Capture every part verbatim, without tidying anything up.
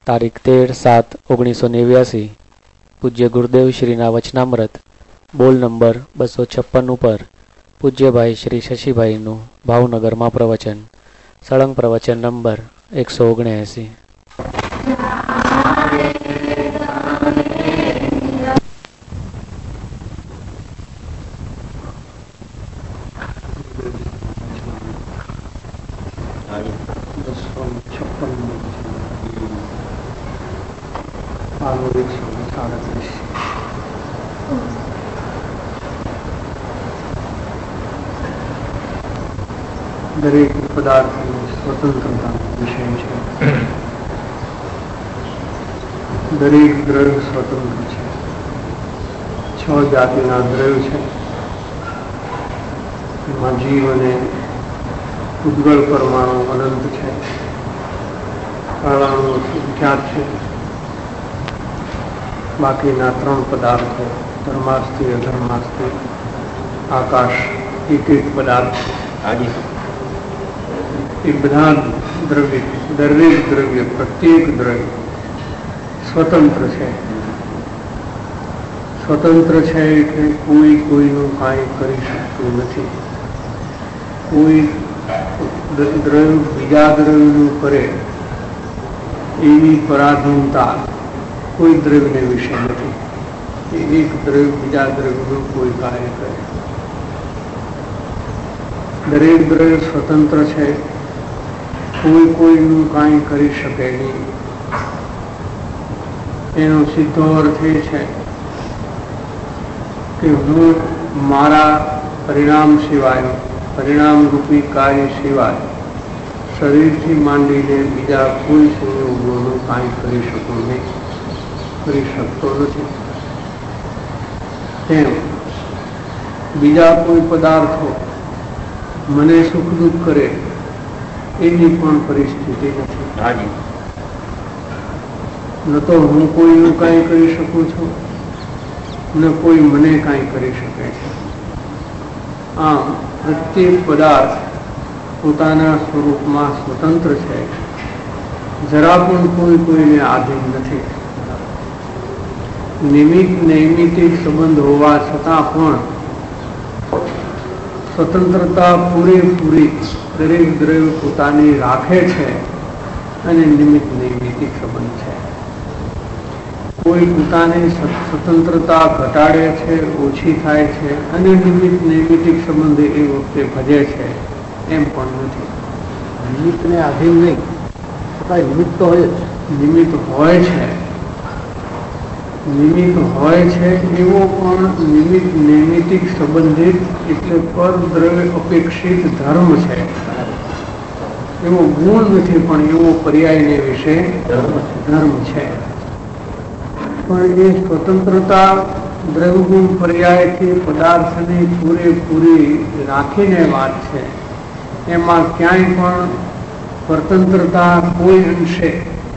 તારીખ તેર સાત ઓગણીસો નેવ્યાસી પૂજ્ય ગુરુદેવ શ્રીના વચનામૃત બોલ નંબર બસો છપ્પન ઉપર પૂજ્યભાઈ શ્રી શશીભાઈનું ભાવનગરમાં પ્રવચન. સળંગ પ્રવચન નંબર એકસો ઓગણએંસી. દરેક પદાર્થની સ્વતંત્રતા વિષય છે. દરેક દ્રવ્ય સ્વતંત્ર છે. છ જાતિના દ્રવ્ય છે. એમાં જીવ અને ઉદ્ગળ પરમાણુ અનંત છે. કાળાણુ વિખ્યાત છે. બાકીના ત્રણ પદાર્થો ધર્માસ્થી અધર્માસ્થી આકાશ એક એક પદાર્થ એ બધા દ્રવ્ય દરેક દ્રવ્ય પ્રત્યેક દ્રવ્ય સ્વતંત્ર છે. સ્વતંત્ર છે એટલે કોઈ કોઈનું કાંઈ કરી શકતું નથી. કોઈ દ્રવ્ય બીજા દ્રવ્યનું કરે એવી પરાધીનતા કોઈ દ્રવ્યને વિશે નથી. એક દ્રવ્ય બીજા દ્રવ્યનું કોઈ કાર્ય કરે. દરેક દ્રવ્ય સ્વતંત્ર છે. કોઈ કોઈનું કાંઈ કરી શકે નહીં. એનો સીધો અર્થ એ છે કે હું મારા પરિણામ સિવાય પરિણામ રૂપી કાર્ય સિવાય શરીરથી માંડીને બીજા કોઈ સંયોગોનું કાંઈ કરી શકું નહીં, કરી શકતો નથી. તેમ બીજા કોઈ પદાર્થો મને સુખ દુઃખ કરે એની પણ પરિસ્થિતિ નથી. ન તો હું કોઈનું કાંઈ કરી શકું છું, ન કોઈ મને કાંઈ કરી શકે છે. આમ પ્રત્યેક પદાર્થ પોતાના સ્વરૂપમાં સ્વતંત્ર છે. જરા પણ કોઈ કોઈને આધીન નથી. નિમિત્ત નૈમિતિક સંબંધ હોવા છતાં પણ સ્વતંત્રતા પૂરેપૂરી દરેક દ્રવ્ય પોતાની રાખે છે અને નિમિત્ત નૈમિતિક સંબંધ છે. કોઈ પોતાની સ્વતંત્રતા ઘટાડે છે, ઓછી થાય છે અને નિમિત્ત નૈમિતિક સંબંધ એ વખતે ભજે છે એમ પણ નથી. નિમિત્તને આધીન નહીં, છતાં નિમિત્ત તો હોય જ. નિમિત્ત હોય છે નિમિત્ત હોય છે એવો પણ નિમિત્ત નૈમિતિક સંબંધિત એટલે પર દ્રવ્ય અપેક્ષિત ધર્મ છે. એવો ગુણ નથી પણ એવો પર્યાયને વિશે ધર્મ છે. પણ એ સ્વતંત્રતા દ્રવ્યગુણ પર્યાયથી પદાર્થની પૂરેપૂરી રાખીને વાત છે. એમાં ક્યાંય પણ સ્વતંત્રતા કોઈ અંશે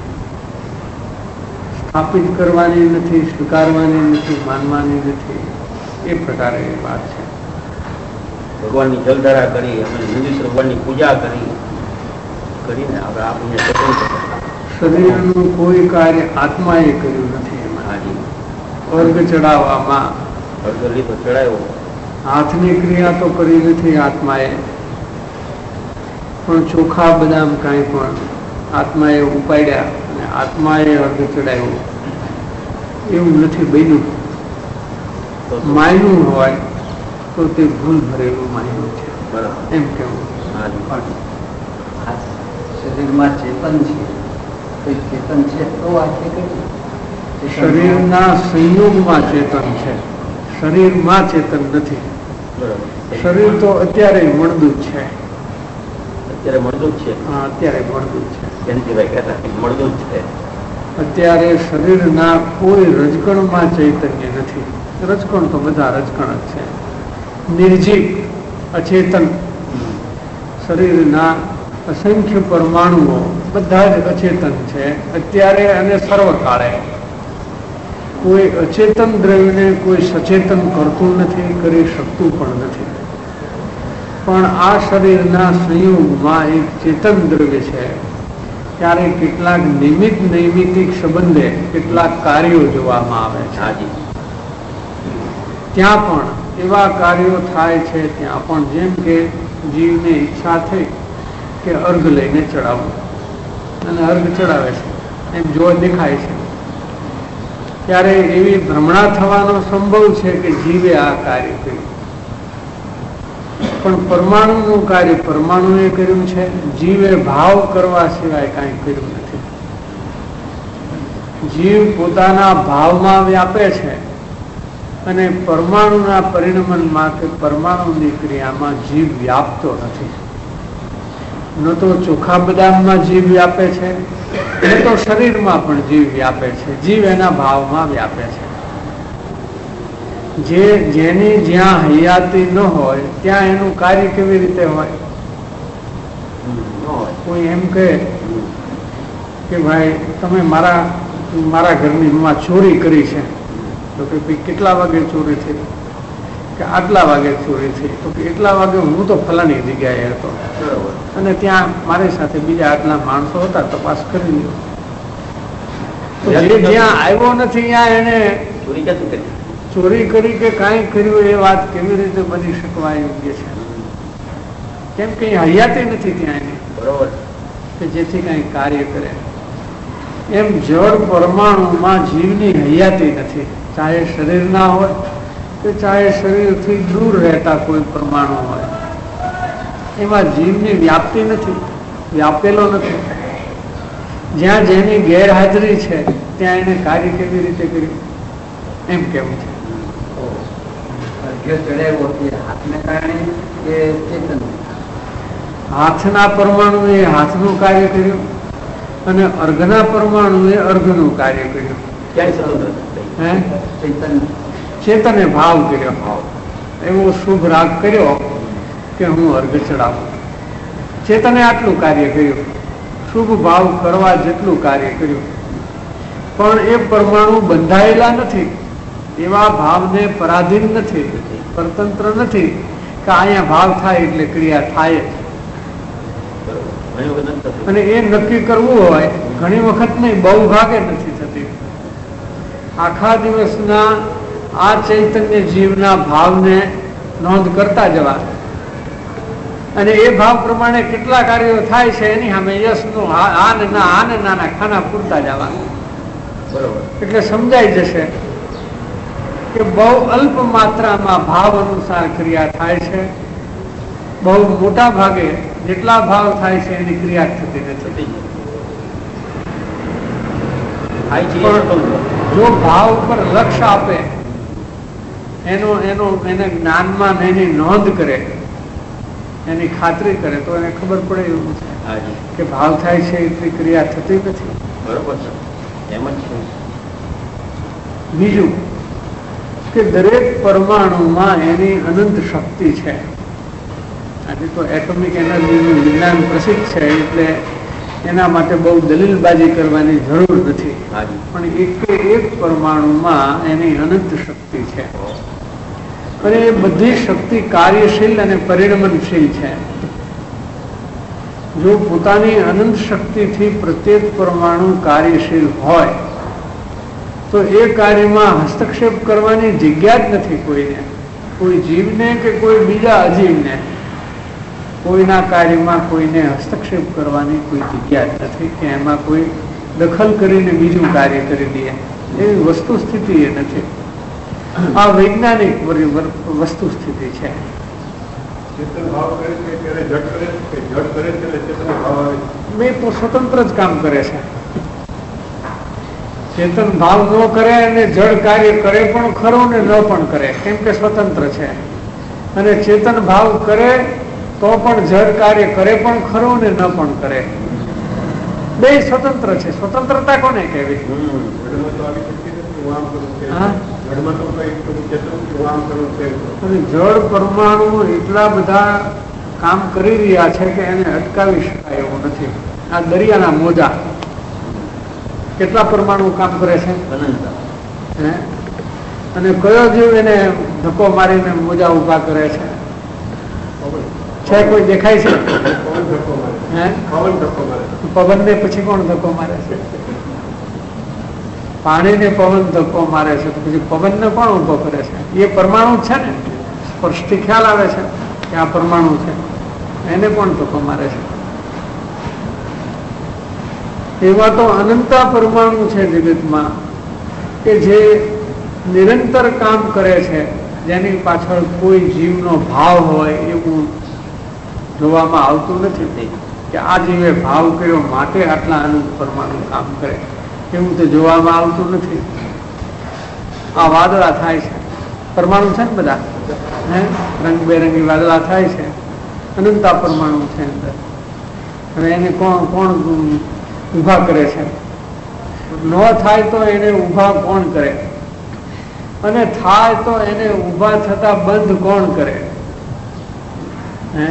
સ્થાપિત કરવાની નથી, સ્વીકારવાની નથી, માનવાની નથી. એ પ્રકારે એ વાત છે. ભગવાનની જલધારા કરી, અમે હિન્દુ ભગવાનની પૂજા કરી કરીને આપણે આપણને સ્વતંત્ર. શરીરનું કોઈ કાર્ય આત્માએ કર્યું નથી. એમાં અર્ઘ ચડાવવામાં અર્ઘ લીધો ચડાવ્યો, હાથની ક્રિયા તો કરી નથી આત્માએ, પણ ચોખા બદામ કાંઈ પણ આત્માએ ઉપાડ્યા અને આત્માએ અર્ઘ ચડાવ્યો એવું નથી બન્યું. માયનું હોય તો તે ભૂલ ભરેલું માયનું છે. બરાબર એમ કેવું. શરીરમાં ચેતન છે, કોઈ ચેતન છે તો વાત કઈ. શરીરના સંયોગમાં ચેતન છે, શરીરમાં ચેતન નથી. શરીર તો અત્યારે મળદું જ છે. અત્યારે મળદું જ છે. હા, અત્યારે મળદું જ છે. જયંતિભાઈ કહેતા મળદું જ છે. અત્યારે શરીરના કોઈ રજકણમાં ચૈતન્ય નથી. રજકણ તો બધા રજકણ જ છે. નિર્જીવ અચેતન શરીરના અસંખ્ય પરમાણુઓ બધા જ અચેતન છે અત્યારે અને સર્વકાળે. કોઈ અચેતન દ્રવ્યને કોઈ સચેતન કરતું નથી, કરી શકતું પણ નથી. પણ આ શરીરના સંયોગમાં એક ચેતન દ્રવ્ય છે ત્યારે કેટલાક નિમિત્ત નૈમિતિક સંબંધે કેટલાક કાર્યો જોવામાં આવે છે. હાજી. ત્યાં પણ એવા કાર્યો થાય છે. ત્યાં પણ જેમ કે જીવને ઈચ્છા થઈ કે અર્ઘ લઈને ચડાવવું અને અર્ઘ ચડાવે છે એમ જો દેખાય છે, ત્યારે એવી ભ્રમણા થવાનો સંભવ છે કે જીવે આ કાર્ય કર્યું. પણ પરમાણુનું કાર્ય પરમાણુએ કર્યું છે, જીવે ભાવ કરવા સિવાય કાંઈ કર્યું નથી. જીવ પોતાના ભાવમાં વ્યાપે છે અને પરમાણુના પરિણમનમાં કે પરમાણુની ક્રિયામાં જીવ વ્યાપતો નથી. ન તો ચોખા બદામમાં જીવ વ્યાપે છે, ન તો શરીરમાં પણ જીવ વ્યાપે છે. જીવ એના ભાવમાં વ્યાપે છે. જે જેની જ્યાં હયાતી ન હોય ત્યાં એનું કાર્ય કેવી રીતે હોય? કોઈ એમ કહે કે ભાઈ તમે મારા મારા ઘરની માં ચોરી કરી છે, તો કે ભાઈ કેટલા વાગે ચોરી થઈ? કે આટલા વાગે ચોરી થઈ. તો કે એટલા વાગે હું તો ફલાણી જગ્યાએ હતો અને ત્યાં મારી સાથે બીજા આટલા માણસો હતા, તપાસ કરી લ્યો. તો જે જ્યાં આવ્યો નથી ત્યાં એને ચોરી ક્યાંથી કરી? ચોરી કરી કે કાંઈ કર્યું એ વાત કેવી રીતે બની શકવા યોગ્ય છે? કેમ કે હયાતી નથી ત્યાં એની, બરોબર, કે જેથી કઈ કાર્ય કરે. એમ જળ પરમાણુમાં જીવની હયાતી નથી, ચાહે શરીરના હોય કે ચાહે શરીરથી દૂર રહેતા કોઈ પરમાણુ હોય. એમાં જીવની વ્યાપ્તિ નથી, વ્યાપેલો નથી. જ્યાં જેની ગેરહાજરી છે ત્યાં એને કાર્ય કેવી રીતે કર્યું એમ કેવું છે. હાથને કારણે કે ચેતન? હાથના પરમાણુ એ હાથનું કાર્ય કર્યું અને અર્ઘના પરમાણુ એ અર્ઘનું કાર્ય કર્યું. ક્યાંય સ્વતંત્ર હે ચેતન ચેતને ભાવ કર્યો, એવો શુભ રાગ કર્યો કે હું અર્ઘ ચડાવું. ચેતને આટલું કાર્ય કર્યું, શુભ ભાવ કરવા જેટલું કાર્ય કર્યું. પણ એ પરમાણુ બંધાયેલા નથી, એવા ભાવને પરાધીન નથી, પરતંત્ર નથી કે અહીંયા ભાવ થાય એટલે ક્રિયા થાય. અને એ નક્કી કરવું હોય ઘણી વખત નહીં, બહુ ભાગે નથી થતી. આખા દિવસના આ ચૈતન્ય જીવના ભાવને નોંધ કરતા જવા અને એ ભાવ પ્રમાણે કેટલા કાર્યો થાય છે એની સામે યશનું આ ને ના આ ને નાના ખાના પૂરતા જવા. એટલે સમજાઈ જશે કે બહુ અલ્પ માત્રામાં ભાવ અનુસાર ક્રિયા થાય છે, બહુ મોટા ભાગે જેટલા ભાવ થાય છે એની ક્રિયા થતી નથી. જો ભાવ ઉપર લક્ષ્ય આપે, એનો એનો એને જ્ઞાનમાં એની નોંધ કરે, એની ખાતરી કરે, તો એને ખબર પડે એવું છે કે ભાવ થાય છે એટલી ક્રિયા થતી નથી. બરોબર છે, એમ જ છે. બીજું કે દરેક પરમાણુમાં એની અનંત શક્તિ છે. આજે તો એટોમિક એનર્જીનું વિજ્ઞાન પ્રસિદ્ધ છે એટલે એના માટે બહુ દલીલબાજી કરવાની જરૂર નથી. પણ એક એક પરમાણુમાં એની અનંત શક્તિ છે અને એ બધી શક્તિ કાર્યશીલ અને પરિણમનશીલ છે. જો પોતાની અનંત શક્તિથી પ્રત્યેક પરમાણુ કાર્યશીલ હોય તો એ કાર્યમાં હસ્તક્ષેપ કરવાની જગ્યા જ નથી કોઈને, કોઈ જીવને કે કોઈ બીજા અજીવને. કોઈના કાર્યમાં કોઈને હસ્તક્ષેપ કરવાની કોઈ જગ્યા જ નથી કે એમાં કોઈ દખલ કરીને બીજું કાર્ય કરી દે, એવી વસ્તુ સ્થિતિ એ નથી. આ વૈજ્ઞાનિક વસ્તુ સ્થિતિ છે. મેં તો સ્વતંત્ર જ કામ કરે છે. ચેતન ભાવ ન કરે અને જળ કાર્ય કરે પણ ખરો ને ન પણ કરે, કેમ કે સ્વતંત્ર છે. અને ચેતન ભાવ કરે તો પણ જળ કાર્ય કરે પણ ખરો ને ન પણ કરે. બે સ્વતંત્ર છે. સ્વતંત્રતા કોને કહેવી? અને જળ પરમાણુ એટલા બધા કામ કરી રહ્યા છે કે એને અટકાવી શકાય એવું નથી. આ દરિયાના મોજા કેટલા પરમાણુ કામ કરે છે અને કયો જીવ એને ધક્કો મારીને મોજા ઉભા કરે છે? છે કોઈ દેખાય છે? હે પવન ને પછી કોણ ધક્કો મારે છે? પાણી ને પવન ધક્કો મારે છે તો પછી પવન ને કોણ ઉભો કરે છે? એ પરમાણુ છે ને, સ્પષ્ટથી ખ્યાલ આવે છે કે આ પરમાણુ છે, એને કોણ ધક્કો મારે છે? એવા તો અનંતા પરમાણુ છે જગતમાં કે જે નિરંતર કામ કરે છે, જેની પાછળ કોઈ જીવનો ભાવ હોય એવું જોવામાં આવતું નથી કે આ જીવે ભાવ કર્યો માટે આટલા અનંત પરમાણુ કામ કરે, એવું તો જોવામાં આવતું નથી. આ વાદળા થાય છે, પરમાણુ છે ને બધા, હે રંગબેરંગી વાદળા થાય છે, અનંતા પરમાણુ છે અંદર. અને એને કોણ કોણ ઉભા કરે છે? ન થાય તો એને ઉભા કોણ કરે? અને થાય તો એને ઉભા થતા બંધ કોણ કરે? હે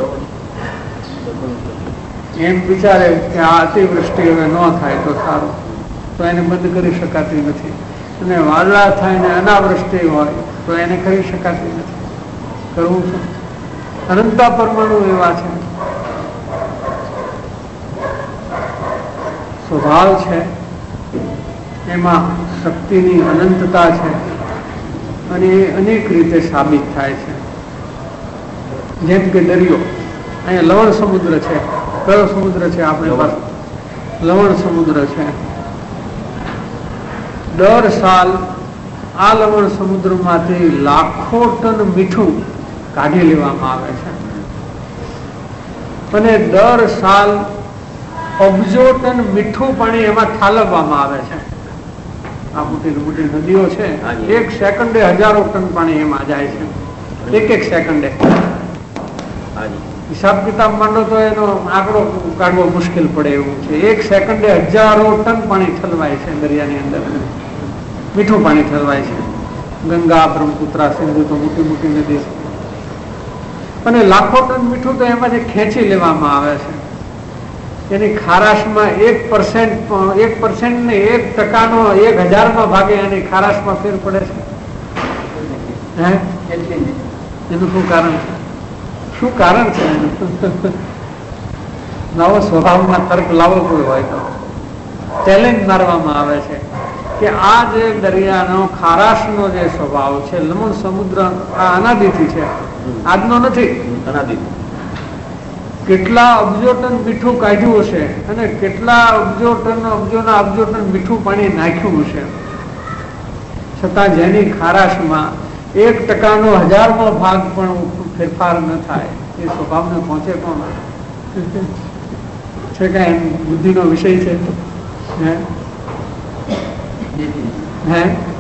એમ વિચારે કે આ અતિવૃષ્ટિ હવે ન થાય તો સારું, તો એને બંધ કરી શકાતી નથી. અને વાદળા થાય ને અનાવૃષ્ટિ હોય તો એને કરી શકાતી નથી. કરવું છે? અનંતા પરમાણુ એવા છે, સ્વભાવ છે, એમાં શક્તિની અનંતતા છે અને એ અનેક રીતે સાબિત થાય છે. જેમ કે દરિયો, અહીંયા લવણ સમુદ્ર છે. કયો સમુદ્ર છે આપણી પાસે? લવણ સમુદ્ર છે. દર સાલ આ લવણ સમુદ્રમાંથી લાખો ટન મીઠું કાઢી લેવામાં આવે છે અને દર સાલ અબજો ટન મીઠું પાણી એમાં ઠાલવવામાં આવે છે. આ મોટી મોટી નદીઓ છે, એક સેકન્ડે હજારો ટન પાણી એમાં જાય છે, એક એક સેકન્ડે. હિસાબ કિતાબ માંડો તો એનો આંકડો કાઢવો મુશ્કેલ પડે એવું છે. એક સેકન્ડે હજારો ટન પાણી ઠલવાય છે દરિયાની અંદર, મીઠું પાણી ઠલવાય છે. ગંગા, બ્રહ્મપુત્રા, સિંધુ તો મોટી મોટી નદી છે. અને લાખો ટન મીઠું તો એમાંથી ખેંચી લેવામાં આવે છે. એની ખારાશમાં એક પર્સન્ટ એક પર્સન્ટ ને એક ટકાનો એક હજારમાં ભાગે એની ખારાશમાં ફેર પડે છે. હે એનું શું કારણ છે? શું કારણ છે એનું? નવો સ્વભાવમાં તર્ક લાવવો કોઈ હોય તો ચેલેન્જ મારવામાં આવે છે કે આ જે દરિયાનો ખારાશનો જે સ્વભાવ છે, લવણ સમુદ્ર આ અનાદિથી છે, આજનો નથી. કેટલા અબજો ટન મીઠું કાઢ્યું હશે અને કેટલા અબજો ટન અબજોના અબજો ટન મીઠું પાણી નાખ્યું હશે, છતાં જેની ખારાશમાં એક ટકાનો હજારમો ભાગ પણ ફેરફાર ન થાય, એ સ્વભાવને પહોંચે કોણ? છે કે એમ બુદ્ધિનો વિષય છે? હે હે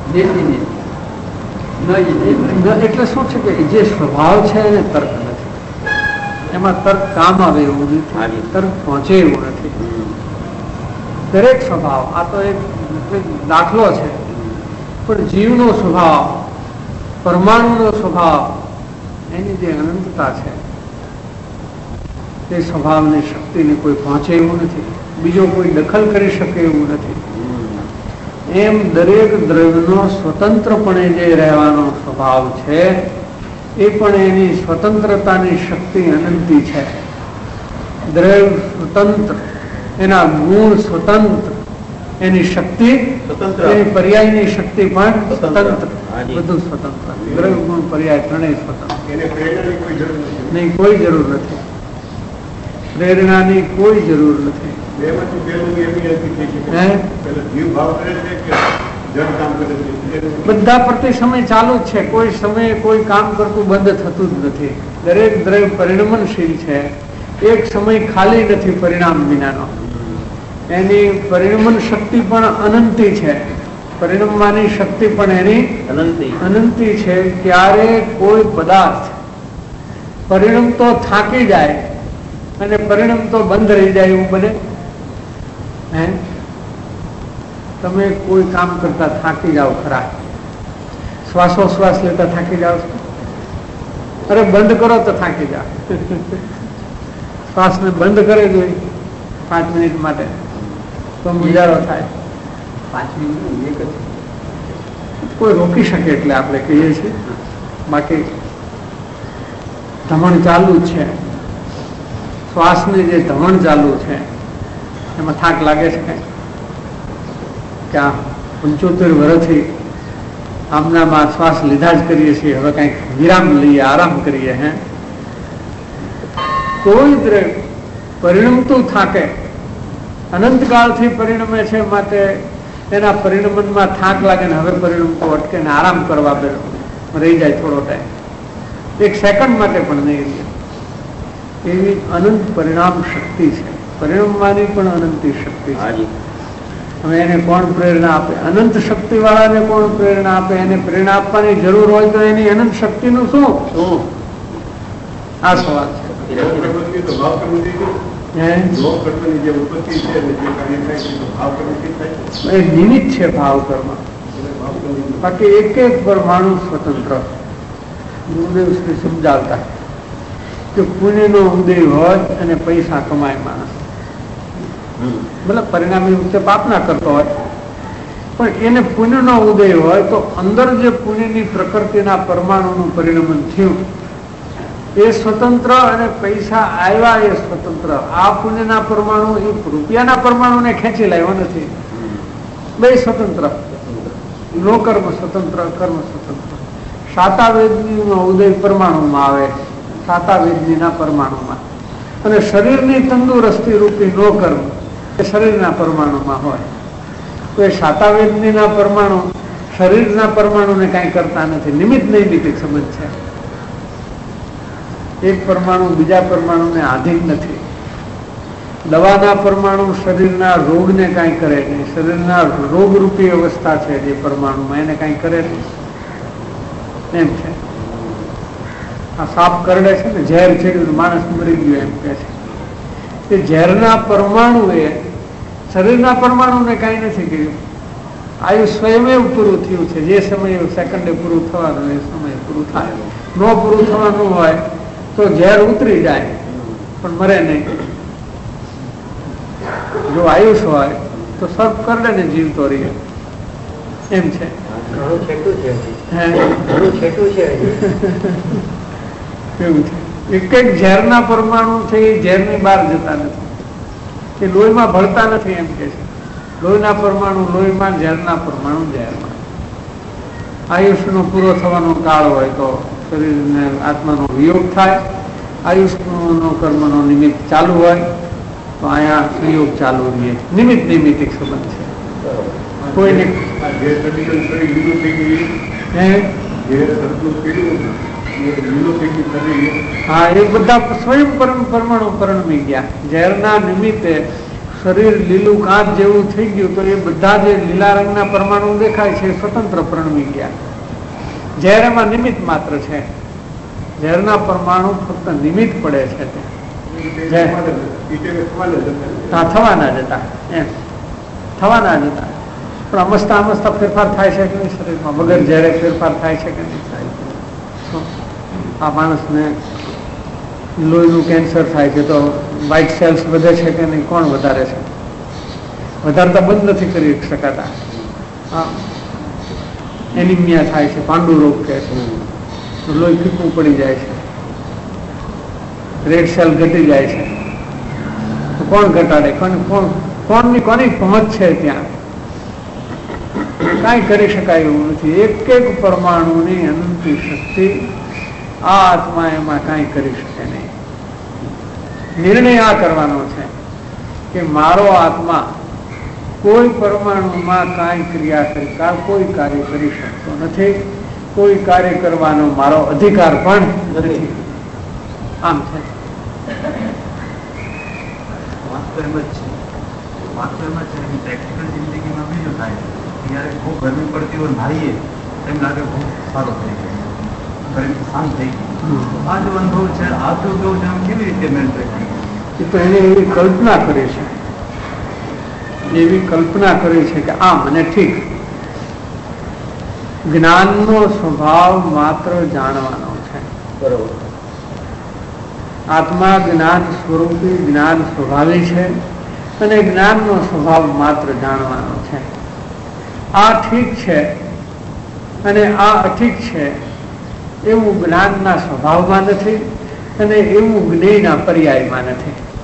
એટલે શું છે કે જે સ્વભાવ છે એને તર્ક નથી, એમાં તર્ક કામ આવે એવું નથી, તર્ક પહોંચે એવું નથી. દરેક સ્વભાવ, આ તો એક દાખલો છે, પણ જીવનો સ્વભાવ, પરમાણુનો સ્વભાવ, એની જે અનંતતા છે તે સ્વભાવની શક્તિને કોઈ પહોંચે એવું નથી, બીજો કોઈ દખલ કરી શકે એવું નથી. એમ દરેક દ્રવ્યનો સ્વતંત્રપણે જે રહેવાનો સ્વભાવ છે એ પણ એની સ્વતંત્રતાની શક્તિ અનંતી છે. દ્રવ્ય સ્વતંત્ર, એના ગુણ સ્વતંત્ર, એની શક્તિ, એની પર્યાયની શક્તિ પણ સ્વતંત્ર, બધું સ્વતંત્ર. દ્રવ્ય ગુણ પર્યાય ત્રણેય સ્વતંત્ર, નહીં કોઈ જરૂર નથી, પ્રેરણાની કોઈ જરૂર નથી. બધા પ્રતિ સમય ચાલુ જ છે, કોઈ સમયે કોઈ કામ કરતું બંધ થતું જ નથી. દરેક દ્રવ્ય પરિણમનશીલ છે, એક સમય ખાલી નથી પરિણામ વિનાનો. એની પરિણમન શક્તિ પણ અનંતી છે, પરિણમવાની શક્તિ પણ એની અનંતી છે. ક્યારે કોઈ પદાર્થ પરિણમ તો થાકી જાય અને પરિણામ તો બંધ રહી જાય એવું બને? હે તમે કોઈ કામ કરતા થાકી જાઓ ખરા, શ્વાસોશ્વાસ લેતા થાકી જાઓ છો, અરે બંધ કરો તો થાકી જાઓ. શ્વાસને બંધ કરે જોઈએ પાંચ મિનિટ માટે તો મુજારો થાય. પાંચ મિનિટ એક જ કોઈ રોકી શકે એટલે આપણે કહીએ છીએ, બાકી ધમણ ચાલુ જ છે, શ્વાસની જે ધમણ ચાલુ છે એમાં થાક લાગે છે કઈ? કે આ પંચોતેર વર્ષથી આમનામાં શ્વાસ લીધા જ કરીએ છીએ, હવે કંઈક વિરામ લઈએ, આરામ કરીએ. હે કોઈ પરિણમતું થાકે, અનંતકાળથી પરિણમે છે, માટે એના પરિણમનમાં થાક લાગે ને હવે પરિણમતું અટકે ને આરામ કરવા રહી જાય થોડો ટાઈમ, એક સેકન્ડ માટે પણ નહીં રહે. એવી અનંત પરિણામ શક્તિ છે. પરિણમવાની પણ અનંતી શક્તિ છે. હવે એને કોણ પ્રેરણા આપે? અનંત શક્તિ વાળાને કોણ પ્રેરણા આપે? એને પ્રેરણા આપવાની જરૂર હોય તો એની અનંત શક્તિનું શું? આ સવાલ છે. એ નિમિત્ત છે ભાવ કર્મ, બાકી એક એક પરમાણુ સ્વતંત્ર. ગુરુદેવ શ્રી સમજાવતા કે પુણ્યનો ઉદય હોય અને પૈસા કમાય માણસ, મતલબ પરિણામી વચ્ચે પાપ ના કરતો હોય, પણ એને પુણ્યનો ઉદય હોય તો અંદર જે પુણ્યની પ્રકૃતિના પરમાણુનું પરિણમન થયું એ સ્વતંત્ર અને પૈસા આવ્યા એ સ્વતંત્ર. આ પુણ્યના પરમાણુ એ રૂપિયાના પરમાણુને ખેંચી લાવ્યો નથી, બે સ્વતંત્ર. નો કર્મ સ્વતંત્ર, કર્મ સ્વતંત્ર. સાતાવેદનો ઉદય પરમાણુમાં આવે, સાતાવેદનીના પરમાણુમાં, અને શરીરની તંદુરસ્તી રૂપી નો કર્મ એ શરીરના પરમાણુમાં હોય. તો એ સાતાવેદનીના પરમાણુ શરીરના પરમાણુને કાંઈ કરતા નથી, નિમિત્ત નૈમિતિક સંબંધ છે. એક પરમાણુ બીજા પરમાણુને આધીન નથી. દવાના પરમાણુ શરીરના રોગને કાંઈ કરે નહીં, શરીરના રોગરૂપી અવસ્થા છે જે પરમાણુમાં એને કાંઈ કરે નહીં, એમ છે. આ સાપ કરડે છે ને, ઝેર છે, માણસ મરી ગયો એમ કે છે. એ ઝેરના પરમાણુ એ શરીરના પરમાણુને કાંઈ નથી કર્યું. આયુ સ્વયં પૂરું થયું છે. જે સમયે સેકન્ડે પૂરું થવાનું એ સમયે પૂરું થાય. ન પૂરું થવાનું હોય તો ઝેર ઉતરી જાય પણ મરે નહીં. જો આયુષ હોય તો સર્પ કરડે ને જીવતો રહે, એમ છે. ઘણું છેટું છે, ઘણું છેટું છે. એવું છે. એક એક ઝેરના પરમાણુ છે એ ઝેરની બહાર જતા નથી, એ લોહીમાં ભળતા નથી, એમ કે છે. લોહીના પરમાણુ લોહીમાં, ઝેરના પરમાણુ ઝેરમાં. આયુષનો પૂરો થવાનો કાળ હોય તો શરીરને આત્માનો વિયોગ થાય. આયુષનો કર્મનો નિમિત્ત ચાલુ હોય તો અહીંયા સંયોગ ચાલુ રહે. નિમિત્ત નૈમિતિક સંબંધ છે. કોઈને હા, એ બધા સ્વયં પરમાણુ પરણમી ગયા. ઝેરના નિમિત્તે શરીર લીલું કાચ જેવું થઈ ગયું તો એ બધા જે લીલા રંગના પરમાણુ દેખાય છે સ્વતંત્ર પરણમી ગયા. ઝેર એમાં નિમિત્ત માત્ર છે. ઝેરના પરમાણુ ફક્ત નિમિત્ત પડે છે, થવાના જતા એમ થવાના જતા. પણ અમસ્તા અમસ્તા ફેરફાર થાય છે કે નહીં શરીરમાં? વગર ઝેરે ફેરફાર થાય છે કે નહીં થાય? આ માણસને લોહીનું કેન્સર થાય છે તો વ્હાઇટ સેલ્સ વધે છે કે નહીં? કોણ વધારે છે? વધારતા બંધ નથી કરી શકાતા. હા, એનિમિયા થાય છે, પાંડુ રોગ કહે છે, લોહી ફીકું પડી જાય છે, રેડ સેલ ઘટી જાય છે. તો કોણ ઘટાડે? કોણ કોણ કોણની કોની પહોંચ છે ત્યાં? કાંઈ કરી શકાય એવું નથી. એક એક પરમાણુની અનંતી શક્તિ આ આત્મા એમાં કાંઈ કરી શકે નહીં. નિર્ણય આ કરવાનો છે કે મારો આત્મા કોઈ પરમાણુમાં કાંઈ ક્રિયા કરી, કોઈ કાર્ય કરી શકતો નથી, કોઈ કાર્ય કરવાનો મારો અધિકાર પણ નથી. આમ છે. વાસ્તવ એમ જ છે. વાસ્તવ એમ જ છે. પ્રેક્ટિકલ જિંદગીમાં બીજું થાય ત્યારે બહુ ગરમી પડતી હોય, નાહીએ એમ લાગે બહુ સારો થઈ ગયો, ગરમી શાંત થઈ ગઈ. આ જો અનુભવ છે, આ જો અનુભવ છે, આમ કેવી રીતે મેળવે? એ તો એને એવી કલ્પના કરી છે, એવી કલ્પના કરી છે કે આ મને ઠીક. જ્ઞાનનો સ્વભાવ માત્ર જાણવાનો છે. બરોબર. આત્મા જ્ઞાન સ્વરૂપી, જ્ઞાન સ્વભાવી છે અને જ્ઞાનનો સ્વભાવ માત્ર જાણવાનો છે. આ ઠીક છે અને આ અઠીક છે એવું જ્ઞાનના સ્વભાવમાં નથી અને એવું જ્ઞેયના પર્યાયમાં નથી.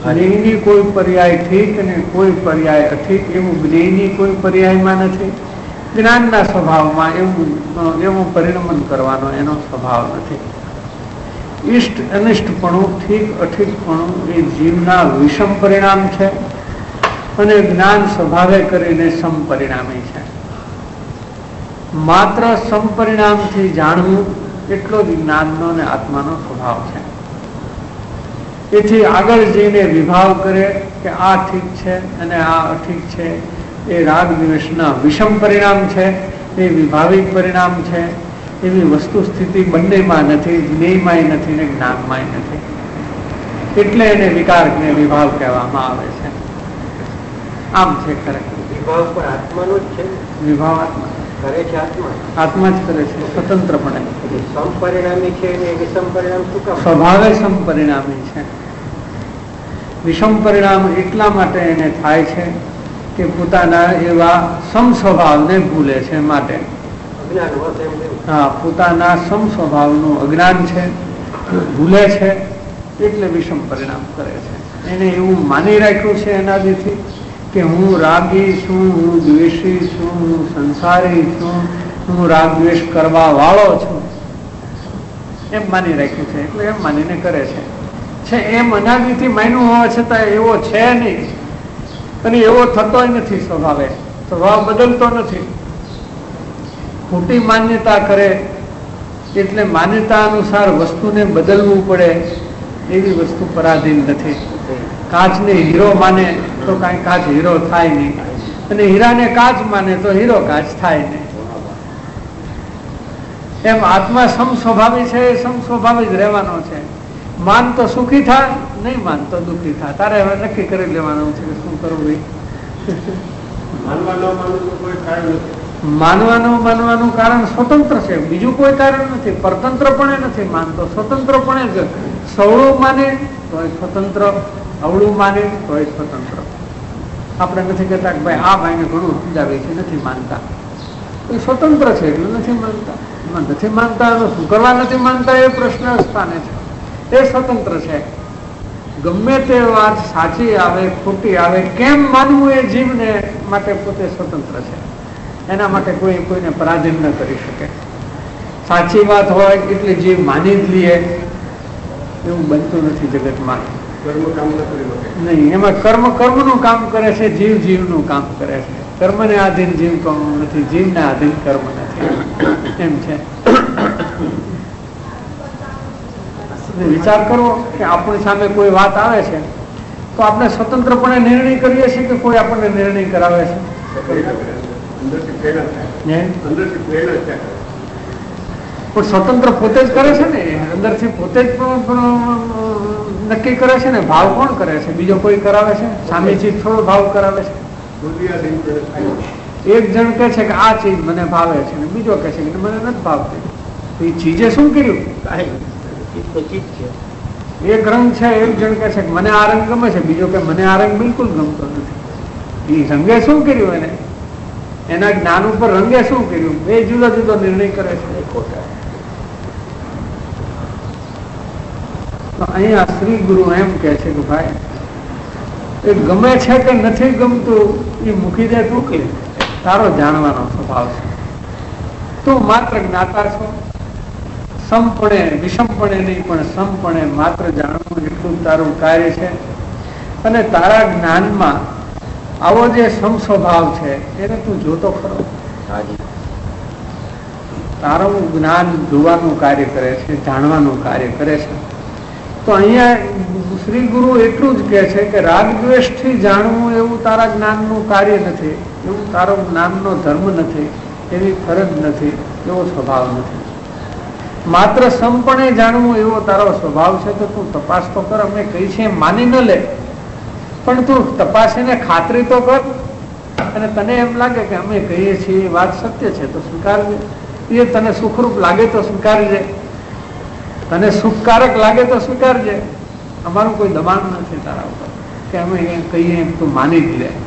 જ્ઞેયની કોઈ પર્યાય ઠીક અને કોઈ પર્યાય અઠીક એવું જ્ઞેયની કોઈ પર્યાયમાં નથી. જ્ઞાનના સ્વભાવમાં એવું એવું પરિણમન કરવાનો એનો સ્વભાવ નથી. ઇષ્ટ અનિષ્ટપણું ઠીક અઠીકપણું એ જીવના વિષમ પરિણામ છે અને જ્ઞાન સ્વભાવે કરીને સમપરિણામી છે. માત્ર સમપરિણામથી જાણવું એટલો જ જ્ઞાનનો અને આત્માનો સ્વભાવ છે. એથી આગળ જઈને વિભાવ કરે કે આ ઠીક છે અને આ અઠીક છે, એ રાગ દ્વેષના વિષમ પરિણામ છે, એ વિભાવિક પરિણામ છે. એવી વસ્તુ સ્થિતિ બંનેમાં નથી, જ્ઞેયમાંય નથી ને જ્ઞાનમાંય નથી. એટલે એને વિકાર ને વિભાવ કહેવામાં આવે છે. આમ છે ખરેખર વિભાવ પણ આત્માનો જ છે. વિભાવ આત્મા કરે છે, આત્મા આત્મા જ કરે છે સ્વતંત્રપણે. સમપરિણામી છે અને વિષમ પરિણામ શું કામ? સ્વભાવે સમપરિણામી છે. વિષમ પરિણામ એટલા માટે એને થાય છે કે પોતાના એવા સમ સ્વભાવને ભૂલે છે માટે. હા, પોતાના સમ સ્વભાવનું અજ્ઞાન છે, ભૂલે છે, એટલે વિષમ પરિણામ કરે છે. એને એવું માની રાખ્યું છે એનાથી કે હું રાગી છું, હું દ્વેષી છું, હું સંસારી છું, હું રાગ દ્વેષ કરવા વાળો છું, એમ માની રાખ્યું છે. એટલે એમ માનીને કરે છે. છે એમ અનાદિથી માન્યું હોવા છતાં એવો છે નહીં અને એવો થતોય નથી. સ્વભાવે સ્વભાવ બદલતો નથી. ખોટી માન્યતા કરે એટલે માન્યતા અનુસાર વસ્તુને બદલવું પડે એવી વસ્તુ પરાધીન નથી. કાચને હીરો માને તો કાંઈ કાચ હીરો થાય નહીં, અને હીરાને કાચ માને તો હીરો કાચ થાય નહીં. એમ આત્મા સમ સ્વભાવી છે, એ સમ સ્વભાવી જ રહેવાનો છે. માન તો સુખી થાય, નહીં માન તો દુઃખી થાય. તારે હવે નક્કી કરી લેવાનું છે કે શું કરવું. માનવાનું માનવાનું કારણ સ્વતંત્ર છે, બીજું કોઈ કારણ નથી. પરતંત્રપણે નથી માનતો, સ્વતંત્રપણે જ. સવળું માને તો સ્વતંત્ર, અવળું માને તો સ્વતંત્ર. આપણે નથી કહેતા કે ભાઈ આ ભાઈને ઘણું સમજાવે છે, નથી માનતા. એ સ્વતંત્ર છે એટલે નથી માનતા. નથી માનતા શું કરવા નથી માનતા એ પ્રશ્ન સ્થાને છે. એ સ્વતંત્ર છે. ગમે તે વાત સાચી આવે ખોટી આવે કેમ માનવું એ જીવને માટે પોતે સ્વતંત્ર છે. એના માટે કોઈ કોઈને પરાધીન ન કરી શકે. સાચી વાત હોય એટલે જીવ માની જ લઈએ એવું બનતું નથી જગતમાં. નહીં, એમાં કર્મ કર્મનું કામ કરે છે, જીવ જીવનું કામ કરે છે. કર્મને આધીન જીવ કર્મ નથી, જીવને આધીન કર્મ નથી. એમ છે. વિચાર કરવો કે આપણી સામે કોઈ વાત આવે છે તો આપણે સ્વતંત્રપણે નિર્ણય કરીએ છીએ કે કોઈ આપણને નિર્ણય કરાવે છે? પણ સ્વતંત્ર પોતે જ કરે છે ને, અંદરથી પોતે જ નક્કી કરે છે ને. ભાવ કોણ કરે છે? બીજો કોઈ કરાવે છે? સામે ચીજ થોડો ભાવ કરાવે છે? એક જણ કહે છે કે આ ચીજ મને ભાવે છે ને બીજો કહે છે કે મને નથી ભાવતી. એ ચીજે શું કર્યું? એક રંગ છે, એક જણ કહે છે કે મને આ રંગ ગમે છે, બીજો કે મને આ રંગ બિલકુલ ગમતો નથી. એ રંગે શું કર્યું? એને એના જ્ઞાન ઉપર રંગે શું કર્યું? બે જુદો જુદો નિર્ણય કરે છે. તો અહીંયા શ્રી ગુરુ એમ કે છે કે ભાઈ એ ગમે છે કે નથી ગમતું એ મૂકી દે. તું કે તારો જાણવાનો સ્વભાવ છે. તું માત્ર જ્ઞાતા છો. સમપણે વિષમપણે નહીં પણ સમપણે માત્ર જાણવું એટલું તારું કાર્ય છે. અને તારા જ્ઞાનમાં આવો જે સમ સ્વભાવ છે એને તું જોતો ખરો. તારું જ્ઞાન જોવાનું કાર્ય કરે છે, જાણવાનું કાર્ય કરે છે. તો અહીંયા શ્રી ગુરુ એટલું જ કહે છે કે રાગ દ્વેષથી જાણવું એવું તારા જ્ઞાનનું કાર્ય નથી, એવું તારો જ્ઞાનનો ધર્મ નથી, એવી ફરજ નથી, એવો સ્વભાવ નથી. માત્ર સંપણે જાણવું એવો તારો સ્વભાવ છે. તો તું તપાસ તો કર. અમે કહી છે માની ન લે, પણ તું તપાસીને ખાતરી તો કર. અને તને એમ લાગે કે અમે કહીએ છીએ એ વાત સત્ય છે તો સ્વીકારજે. એ તને સુખરૂપ લાગે તો સ્વીકારજે, તને સુખકારક લાગે તો સ્વીકારજે. અમારું કોઈ દબાણ નથી તારા ઉપર કે અમે કહીએ એમ તું માની જ લે.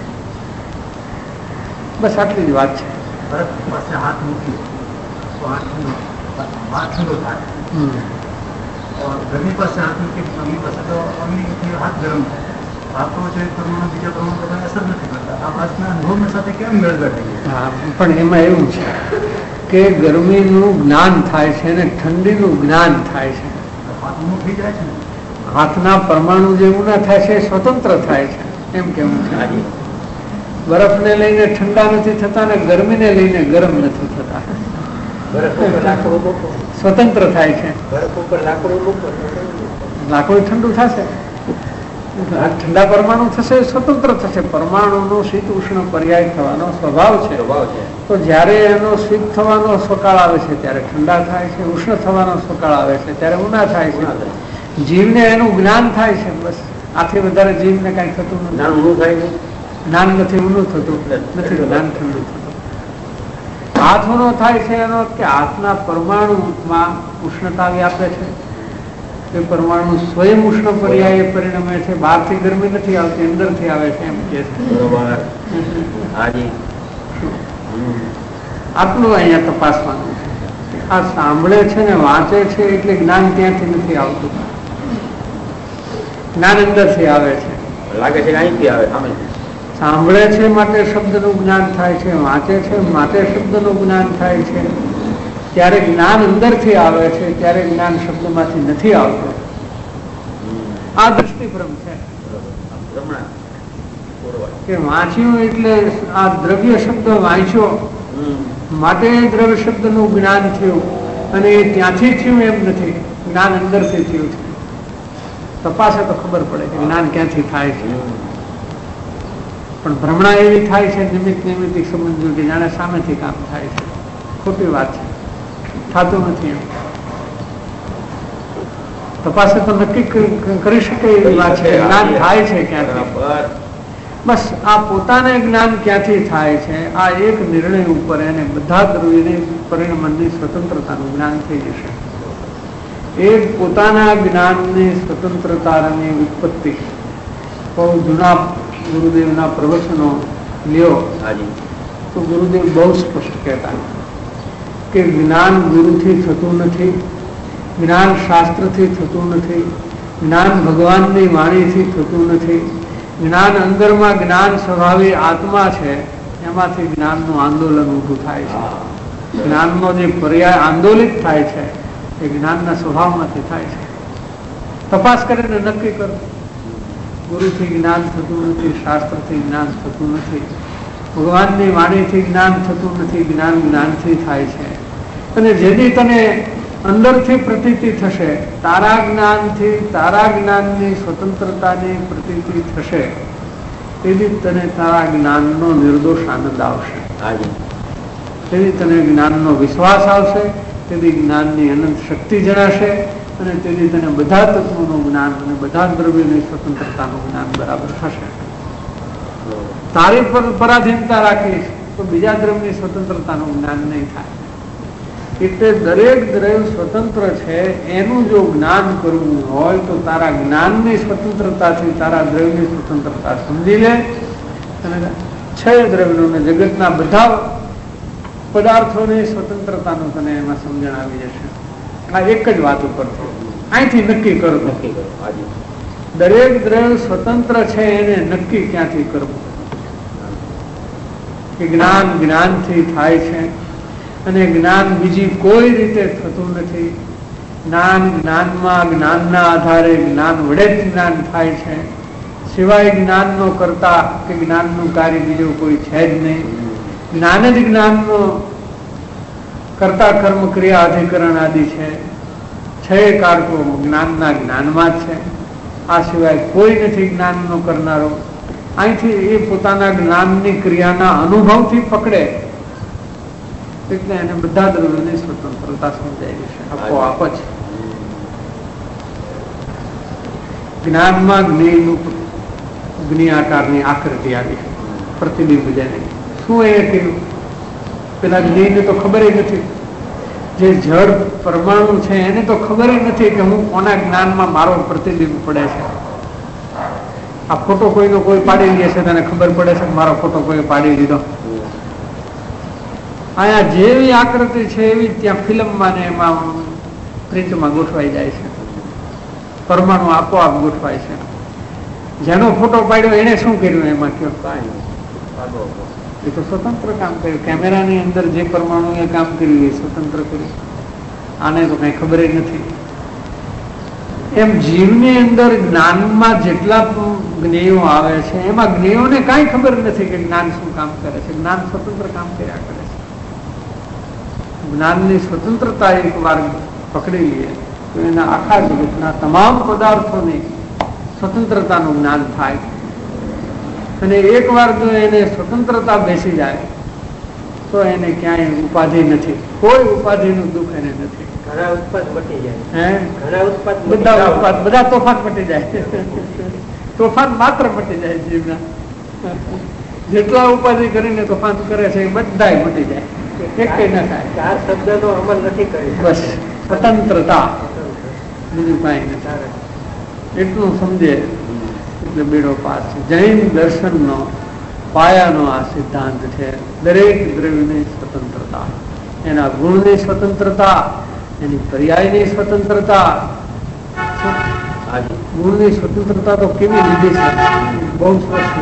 બસ આટલી જ વાત છે. હાથ મૂકી और ઘરની પાસે હાથ મૂકી અગ્નિ પાસે તો અગ્નિથી હાથ ગરમ થાય. આત્મા છે પરમાણુ બીજા પરમાણુ પર અસર નથી કરતા. આ વાતના અનુભવ સાથે કેમ મેળગા થઈ ગઈ? હા, પણ એમાં એવું છે કે ગરમીનું જ્ઞાન થાય છે અને ઠંડીનું જ્ઞાન થાય છે. આત્મા થઈ જાય છે ને હાથના પરમાણુ જેવું ના થાય છે, સ્વતંત્ર થાય છે એમ કેવું છે. બરફને લઈને ઠંડા નથી થતા ને ગરમીને લઈને ગરમ નથી થતા, બરફ ઉપર લાકડું મૂકો, સ્વતંત્ર થાય છે. બરફ ઉપર લાકડું મૂકો, લાકડું ઠંડુ થશે, ઠંડા પરમાણુ થશે, સ્વતંત્ર થશે. પરમાણુનો શીત ઉષ્ણ પર્યાય થવાનો સ્વભાવ છે. તો જ્યારે એનો શીત થવાનો સ્વકાળ આવે છે ત્યારે ઠંડા થાય છે, ઉષ્ણ થવાનો સ્વકાળ આવે છે ત્યારે ઊંડા થાય છે. જીવને એનું જ્ઞાન થાય છે, બસ. આથી વધારે જીવને કઈ થતું નથી. જ્ઞાન નથી ઊંડું થતું નથી, જ્ઞાન ઠંડુ થતું. હાથ ઊંડો થાય છે એનો કે હાથના પરમાણુમાં ઉષ્ણતા વ્યાપે છે. એ પરમાણુ સ્વયં ઉષ્ણ પર્યાય પરિણમે છે. બહારથી ગરમી નથી આવતી, અંદરથી આવે છે એમ કે છે. આટલું અહીંયા તપાસવાનું છે. આ સાંભળે છે ને વાંચે છે એટલે જ્ઞાન ત્યાંથી નથી આવતું, જ્ઞાન અંદરથી આવે છે. લાગે છે અહીંથી આવે સામે. સાંભળે છે માટે શબ્દનું જ્ઞાન થાય છે, વાંચે છે માટે શબ્દનું જ્ઞાન થાય છે. ત્યારે જ્ઞાન અંદરથી આવે છે, ત્યારે જ્ઞાન શબ્દમાંથી નથી આવતું. આ દૃષ્ટિભ્રમ છે કે વાંચ્યું એટલે આ દ્રવ્ય શબ્દ વાંચ્યો માટે દ્રવ્ય શબ્દનું જ્ઞાન થયું, અને એ ત્યાંથી થયું એમ નથી, જ્ઞાન અંદરથી થયું છે. તપાસે તો ખબર પડે કે જ્ઞાન ક્યાંથી થાય છે. પણ ભ્રમણા એવી થાય છે નિમિત્ત નિમિત્તિક સમજવું કે જાણે સામેથી કામ થાય છે. ખોટી વાત છે, થતું નથી. એમ તપાસે તો નક્કી કરી શકે એવી વાત છે. જ્ઞાન થાય છે ક્યાંથી? બસ આ પોતાને જ્ઞાન ક્યાંથી થાય છે, આ એક નિર્ણય ઉપર એને બધા દ્રવ્યને પરિણમનની સ્વતંત્રતાનું જ્ઞાન થઈ જશે. એ પોતાના જ્ઞાનની સ્વતંત્રતાની ઉત્પત્તિ બહુ જૂના ગુરુદેવના પ્રવચનો લ્યો તો ગુરુદેવ બહુ સ્પષ્ટ કહેતા કે જ્ઞાન ગુરુથી થતું નથી, જ્ઞાન શાસ્ત્રથી થતું નથી, જ્ઞાન ભગવાનની વાણીથી થતું નથી. જ્ઞાન અંદરમાં જ્ઞાન સ્વભાવી આત્મા છે, એમાંથી જ્ઞાનનું આંદોલન ઊભું થાય છે. જ્ઞાનનો જે પર્યાય આંદોલિત થાય છે એ જ્ઞાનના સ્વભાવમાંથી થાય છે. તપાસ કરીને નક્કી કરો. ગુરુથી જ્ઞાન થતું નથી, શાસ્ત્રથી જ્ઞાન થતું નથી, ભગવાનની વાણીથી જ્ઞાન થતું નથી. જ્ઞાન જ્ઞાનથી થાય છે. અને જેથી તને અંદરથી પ્રતીતિ થશે, તારા જ્ઞાનથી તારા જ્ઞાનની સ્વતંત્રતાની પ્રતીતિ થશે, તેથી તને તારા જ્ઞાનનો નિર્દોષ આનંદ આવશે. તેથી તને જ્ઞાનનો વિશ્વાસ આવશે, તેથી જ્ઞાનની અનંત શક્તિ જણાશે, અને તેથી તને બધા તત્વોનું જ્ઞાન અને બધા દ્રવ્યોની સ્વતંત્રતાનું જ્ઞાન બરાબર થશે. તારી પર પરાધીનતા રાખીશ તો બીજા દ્રવ્યની સ્વતંત્રતાનું જ્ઞાન નહીં થાય. એટલે દરેક દ્રવ્ય સ્વતંત્ર છે એનું જો જ્ઞાન કરવું હોય તો તારા જ્ઞાનની સ્વતંત્રતાથી તારા દ્રવ્યની સ્વતંત્રતા સમજી લે, અને છ દ્રવ્યોને જગતના બધા પદાર્થોની સ્વતંત્રતાનું તને એમાં સમજણ આવી જશે. આ એક જ વાત ઉપર અહીંથી નક્કી કરવું. દરેક દ્રવ્ય સ્વતંત્ર છે એને નક્કી ક્યાંથી કરવું કે જ્ઞાન જ્ઞાનથી થાય છે, અને જ્ઞાન બીજી કોઈ રીતે થતું નથી. જ્ઞાન જ્ઞાનમાં જ્ઞાનના આધારે જ્ઞાન વડે જ જ્ઞાન થાય છે, સિવાય જ્ઞાનનો કરતા કે જ્ઞાનનું કાર્ય બીજું કોઈ છે જ નહીં. જ્ઞાન જ જ્ઞાનનો કર્તા કર્મ ક્રિયા અધિકરણ આદિ છે. છ કારકો જ્ઞાનના જ્ઞાનમાં જ છે, આ સિવાય કોઈ નથી જ્ઞાનનો કરનારો. અહીંથી એ પોતાના જ્ઞાનની ક્રિયાના અનુભવથી પકડે એટલે એને બધા દ્રવ્યોની સ્વતંત્રતા સમજાય છે. આપોઆપ જ જ્ઞાનમાં જ્ઞેયનું જ્ઞેય આકારની આકૃતિ આવી, પ્રતિબિંબ જેને શું એ કહ્યું? પેલા જ્ઞેયને તો ખબર નથી. જે જળ પરમાણુ છે એને તો ખબર નથી કે હું કોના જ્ઞાનમાં મારો પ્રતિબિંબ પડે છે. આ ફોટો કોઈનો કોઈ પાડી લે છે તેને ખબર પડે છે કે મારો ફોટો કોઈ પાડી દીધો. અહીંયા જેવી આકૃતિ છે એવી ત્યાં ફિલ્મમાં ને એમાં પ્રિન્ટમાં ગોઠવાઈ જાય છે. પરમાણુ આપોઆપ ગોઠવાય છે. જેનો ફોટો પાડ્યો એને શું કર્યું એમાં કયો? એ તો સ્વતંત્ર કામ કર્યું. કેમેરાની અંદર જે પરમાણુએ કામ કર્યું એ સ્વતંત્ર કર્યું. આને તો કઈ ખબર જ નથી. એમ જીવની અંદર જ્ઞાનમાં જેટલા જ્ઞેયો આવે છે એમાં જ્ઞેયોને કાંઈ ખબર નથી કે જ્ઞાન શું કામ કરે છે. જ્ઞાન સ્વતંત્ર કામ કર્યા કરે છે. જ્ઞાનની સ્વતંત્રતા એક વાર પકડી લઈએ તો એના આખા જગતના તમામ પદાર્થોની સ્વતંત્રતાનું જ્ઞાન થાય. અને એક વાર જો એને સ્વતંત્રતા બેસી જાય તો એને ક્યાંય ઉપાધિ નથી. કોઈ ઉપાધિનું દુઃખ એને નથી. ઘણા ઉત્પાદ મટી જાય. હે ઘણા ઉત્પાદ બધા ઉત્પાદ બધા તોફાન મટી જાય. તોફાન માત્ર મટી જાય જીવના. જેટલા ઉપાધિ કરીને તોફાન કરે છે એ બધા મટી જાય. એક કઈ ના થાય. ચાર શબ્દનો અમલ નથી કરી. બસ સ્વતંત્રતા, બીજું કઈ નથી. એટલું સમજે એટલે બેડો પાસ છે. જૈન દર્શનનો પાયાનો આ સિદ્ધાંત છે. દરેક દ્રવ્યની સ્વતંત્રતા, એના ગુણની સ્વતંત્રતા, એની પર્યાયની સ્વતંત્રતા. ગુણની સ્વતંત્રતા તો કેવી લીધી છે, બહુ સરસ.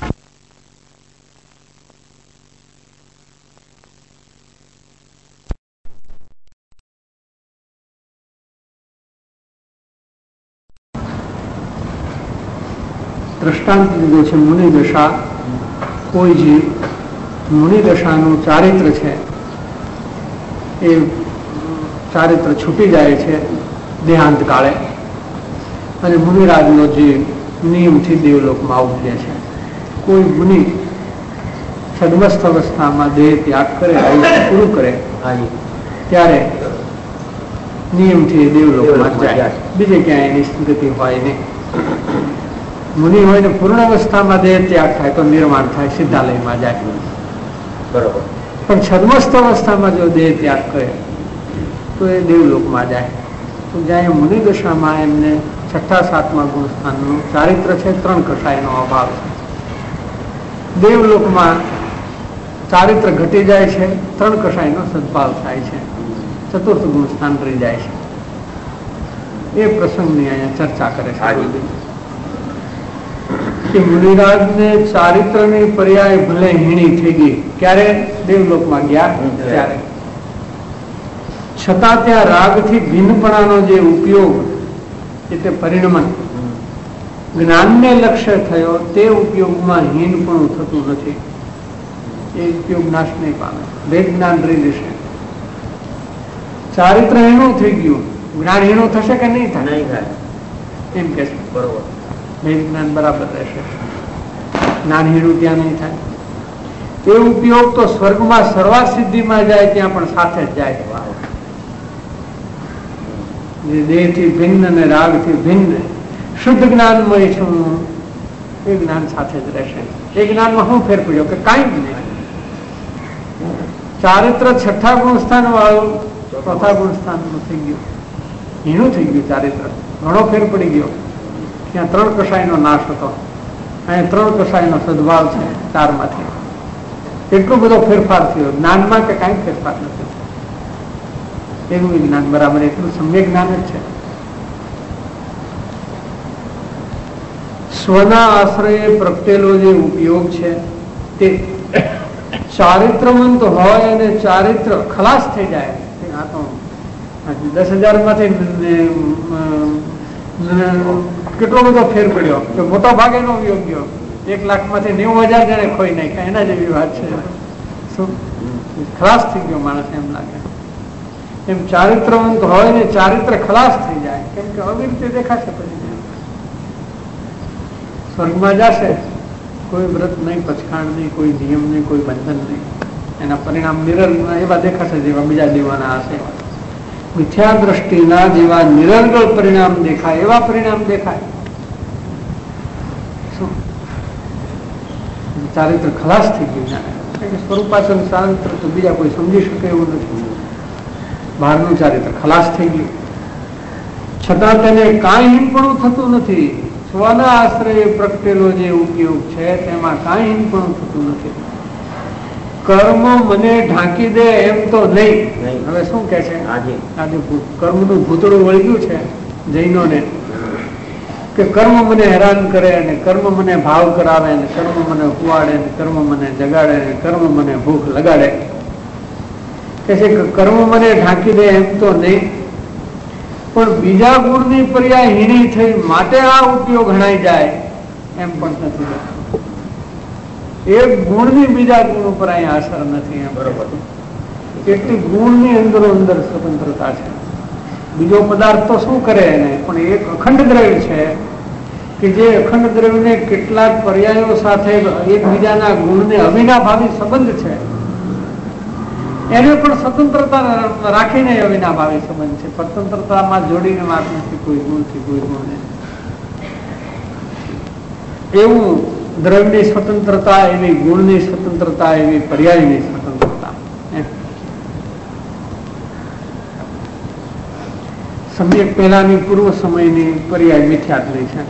દ્રષ્ટાંત લીધું છે મુનિ દશા. કોઈ જીવ મુનિ દશાનું ચારિત્ર છે એ ચારિત્ર છૂટી જાય છે દેહાંત કાળે અને મુનિરાજનો જીવ નિયમથી દેવલોકમાં ઉઠે છે. કોઈ મુનિ સદમસ્ત અવસ્થામાં દેહ ત્યાગ કરે, આયુષ્ય પૂરું કરે ત્યારે નિયમથી દેવલોકમાં જાય. બીજે ક્યાંય એની સ્થિતિ હોય નહીં. મુનિ હોય ને પૂર્ણ અવસ્થામાં દેહ ત્યાગ થાય તો નિર્માણ થાય, સિદ્ધાલયમાં જાય. બરોબર. પણ છદ્મસ્ત અવસ્થામાં જો દેહ ત્યાગ કરે તો એ દેવલોકમાં જાય. તો જ્યાં મુનિ દશામાં એમને છઠ્ઠા સાતમા ગુણસ્થાનનું ચારિત્ર છે, ત્રણ કષાયનો અભાવ છે. દેવલોકમાં ચારિત્ર ઘટી જાય છે, ત્રણ કષાયનો સદભાવ થાય છે, ચતુર્થ ગુણસ્થાન રહી જાય છે. એ પ્રસંગની અહીંયા ચર્ચા કરે છે કે મુનિરાજને ચારિત્રની પર્યાય ભલે હીણી થઈ ગઈ, ક્યારે દેવલોકમાં ગયા ત્યારે, છતાં ત્યાં રાગથી ભિન્નપણાનો જે ઉપયોગ એટલે પરિણમન જ્ઞાનને લક્ષ્ય થયો તે ઉપયોગમાં હીનપણું થતું નથી. એ ઉપયોગ નાશ નહીં પામે, વેદ જ્ઞાન રહી જશે. ચારિત્ર હીણું થઈ ગયું, જ્ઞાન હીણું થશે કે નહીં થાય? એમ કે છે. બરોબર. વેદ જ્ઞાન બરાબર રહેશે, જ્ઞાન હીણું ત્યાં નહીં થાય. એ ઉપયોગ તો સ્વર્ગમાં સર્વા સિદ્ધિમાં જાય ત્યાં પણ સાથે જ જાય. દેહથી ભિન્ન અને રાગથી ભિન્ન શુદ્ધ જ્ઞાનમય છું એ જ્ઞાન સાથે જ રહેશે. એ જ્ઞાનમાં શું ફેર પડ્યો કે કાંઈ જ નહીં. ચારિત્ર છઠ્ઠા ગુણસ્થાન વાળું ચોથા ગુણસ્થાન નું થઈ ગયું, હીણું થઈ ગયું ચારિત્ર. ઘણો ફેર પડી ગયો. ત્યાં ત્રણ કષાયનો નાશ હતો, અહીંયા ત્રણ કષાયનો સદભાવ છે ચાર માંથી. એટલો બધો ફેરફાર થયો જ્ઞાનમાં કે કાંઈ ફેરફાર નથી. એનું જ્ઞાન બરાબર એટલું સમ્યક જ્ઞાન જ છે. સ્વના આશ્રયે પ્રગટેલો જે ઉપયોગ છે તે ચારિત્રવંત હોય અને ચારિત્ર ખલાસ થઈ જાય. આ તો દસ હજાર માંથી કેટલો બધો ફેર પડ્યો કે મોટા ભાગે નો યોગ્ય. એક લાખ માંથી નેવું હજાર જણે ખોઈ નાખ્યા, એના જેવી વાત છે. શું ખલાસ થઈ ગયો માણસ એમ લાગે. એમ ચારિત્રવંત હોય ને ચારિત્ર ખલાસ થઈ જાય, કેમ કે આવી રીતે દેખાશે. પછી સ્વર્ગમાં જશે, કોઈ વ્રત નહીં, પચખાણ નહીં, કોઈ નિયમ નહીં, કોઈ બંધન નહીં. એના પરિણામ નિરલ એવા દેખાશે જેવા બીજા દેવાના હશે. મિથ્યા દ્રષ્ટિના જેવા નિરર્ગળ પરિણામ દેખાય એવા પરિણામ દેખાય. શું ચારિત્ર ખલાસ થઈ ગયું. સ્વરૂપાચલ ચારિત્ર તો બીજા કોઈ સમજી શકે એવું નથી. બહારનું ચારિત્ર ખલાસ થઈ ગયું, છતાં તેને કાંઈ હીનપણું થતું નથી. સ્વના આશ્રયે પ્રગટેલો જે ઉપયોગ છે તેમાં કાંઈ હીનપણું થતું નથી. કર્મ મને ઢાંકી દે એમ તો નહીં. હવે શું કે છે, આજે કર્મનું ભૂતળું વળગ્યું છે જૈનોને. કે કર્મ મને હેરાન કરે અને કર્મ મને ભાવ કરાવે અને કર્મ મને કુવાડે અને કર્મ મને જગાડે અને કર્મ મને ભૂખ લગાડે. કે છે કે કર્મ મને ઢાંકી દે એમ તો નહીં, પણ બીજા ગુણની પર્યાય હીણી થઈ માટે આ ઉપયોગ ગણાઈ જાય એમ પણ નથી. એક ગુણની બીજા ગુણ ઉપર અહીંયા અસર નથી. એમ બરોબર. કેટલી ગુણની અંદરો અંદર સ્વતંત્રતા છે. બીજો પદાર્થ તો શું કરે એને, પણ એક અખંડ દ્રવ્ય છે કે જે અખંડ દ્રવ્યને કેટલાક પર્યાયો સાથે એકબીજાના ગુણને અવિનાભાવી સંબંધ છે, એને પણ સ્વતંત્રતા રાખીને અવિનાભાવી સંબંધ છે. સ્વતંત્રતામાં જોડીને વાત નથી કોઈ ગુણથી કોઈ ગુણને. એવું દ્રવ્યની સ્વતંત્રતા, એવી ગુણની સ્વતંત્રતા, એવી પર્યાયની સ્વતંત્રતા. સમ્યક પહેલાની પૂર્વ સમયની પર્યાય મિથ્યાત્મની છે.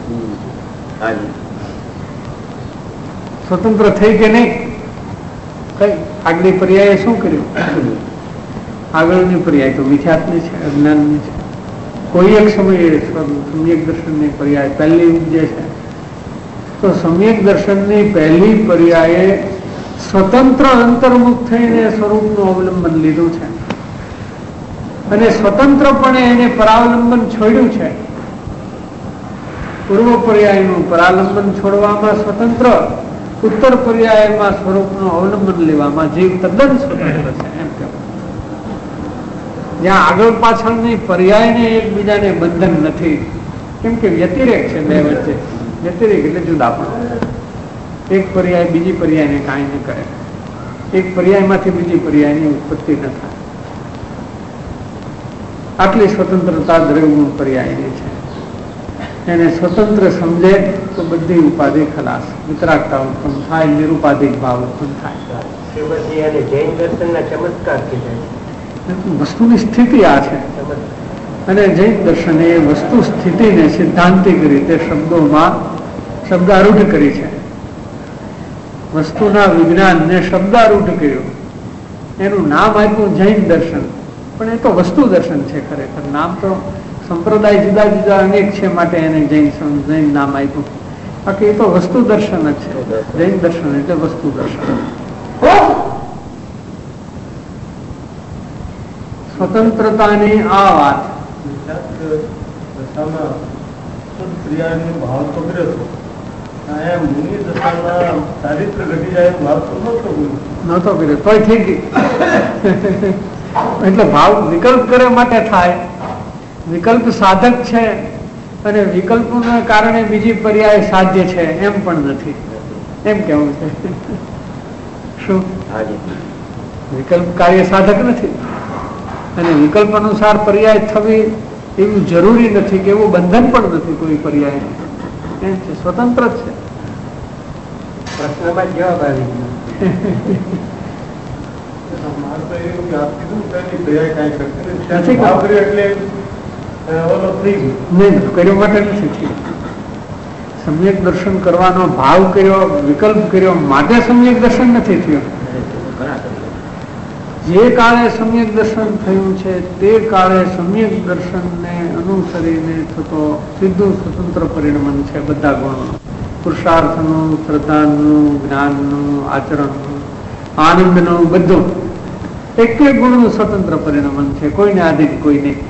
સ્વતંત્ર થઈ કે નહીં? કઈ આગલી પર્યાય શું કર્યું? આગળની પર્યાય તો મિથ્યાત્મની છે, અજ્ઞાનની છે. કોઈ એક સમયે સમ્યક દર્શનની પર્યાય પહેલી જે છે, તો સમ્યક દર્શનની પહેલી પર્યાયે સ્વતંત્ર અંતર્મુખ થઈને સ્વરૂપનું અવલંબન લીધું છે અને સ્વતંત્રપણે એને પરાવલંબન છોડ્યું છે. પૂર્વ પર્યાયનું પરાવલંબન છોડવામાં સ્વતંત્ર, ઉત્તર પર્યાયમાં સ્વરૂપનું અવલંબન લેવામાં જીવ તદ્દન સ્વતંત્ર છે. એમ કહેવાય. જ્યાં આગળ પાછળની પર્યાયને એકબીજાને બંધન નથી, કેમ કે વ્યતિરેક છે બે વચ્ચે. વ્યતિરેક એટલે જુદાપણો. એક પર્યાય બીજી પર્યાયને કાંઈ ન કરે, એક પર્યાયમાંથી બીજી પર્યાયની ઉત્પત્તિ ન થાય. આટલી સ્વતંત્રતા દ્રવ્યગુણ પર્યાયની છે. એને સ્વતંત્ર સમજે તો બધી ઉપાધિ ખલાસ, વિતરાગતા ઉત્પન્ન થાય, નિરુપાધિક ભાવ ઉત્પન્ન થાય. જૈન દર્શનના ચમત્કાર વસ્તુની સ્થિતિ આ છે. અને જૈન દર્શને એ વસ્તુ સ્થિતિને સિદ્ધાંતિક રીતે શબ્દોમાં શબ્દારૂઢ કરી છે. વસ્તુના વિજ્ઞાનને શબ્દારૂઢ કર્યું. એનું નામ આપ્યું જૈન દર્શન, પણ એ તો વસ્તુ દર્શન છે ખરેખર. નામ તો સંપ્રદાય જુદા જુદા અનેક છે માટે એને જૈન જૈન નામ આપ્યું. બાકી એ તો વસ્તુ દર્શન જ છે. જૈન દર્શન એટલે વસ્તુ દર્શન. સ્વતંત્રતાની આ વાત ભાવ તો કર્યો હતો, મુનિ દશાના ચારિત્ર ઘટી જાય ભાવ તો નતો નતો કર્યો, તોય થઈ ગઈ. એટલે ભાવ વિકલ્પ કરે માટે થાય. વિકલ્પ સાધક છે અને વિકલ્પના કારણે બીજી પર્યાય સાધ્ય છે એમ પણ નથી. એમ કેવું છે. શું વિકલ્પ કાર્ય સાધક નથી અને વિકલ્પ અનુસાર પર્યાય થવી એવું જરૂરી નથી કે એવું બંધન પણ નથી કોઈ પર્યાય. એમ છે, સ્વતંત્ર જ છે. પ્રશ્નમાં જવાબ આવી કર્યો માટે નથી. સમ્યક દર્શન કરવાનો ભાવ કર્યો, વિકલ્પ કર્યો માટે સમ્યક દર્શન નથી થયું. જે કાળે સમ્યક દર્શન થયું છે તે કાળે સમ્યક દર્શનને અનુસરીને થતો સીધું સ્વતંત્ર પરિણમન છે. બધા ગુણોનું, પુરુષાર્થનું, શ્રદ્ધાનું, જ્ઞાનનું, આચરણનું, આનંદનું, બધું એક એક ગુણનું સ્વતંત્ર પરિણમન છે. કોઈને આધીન કોઈ નહીં.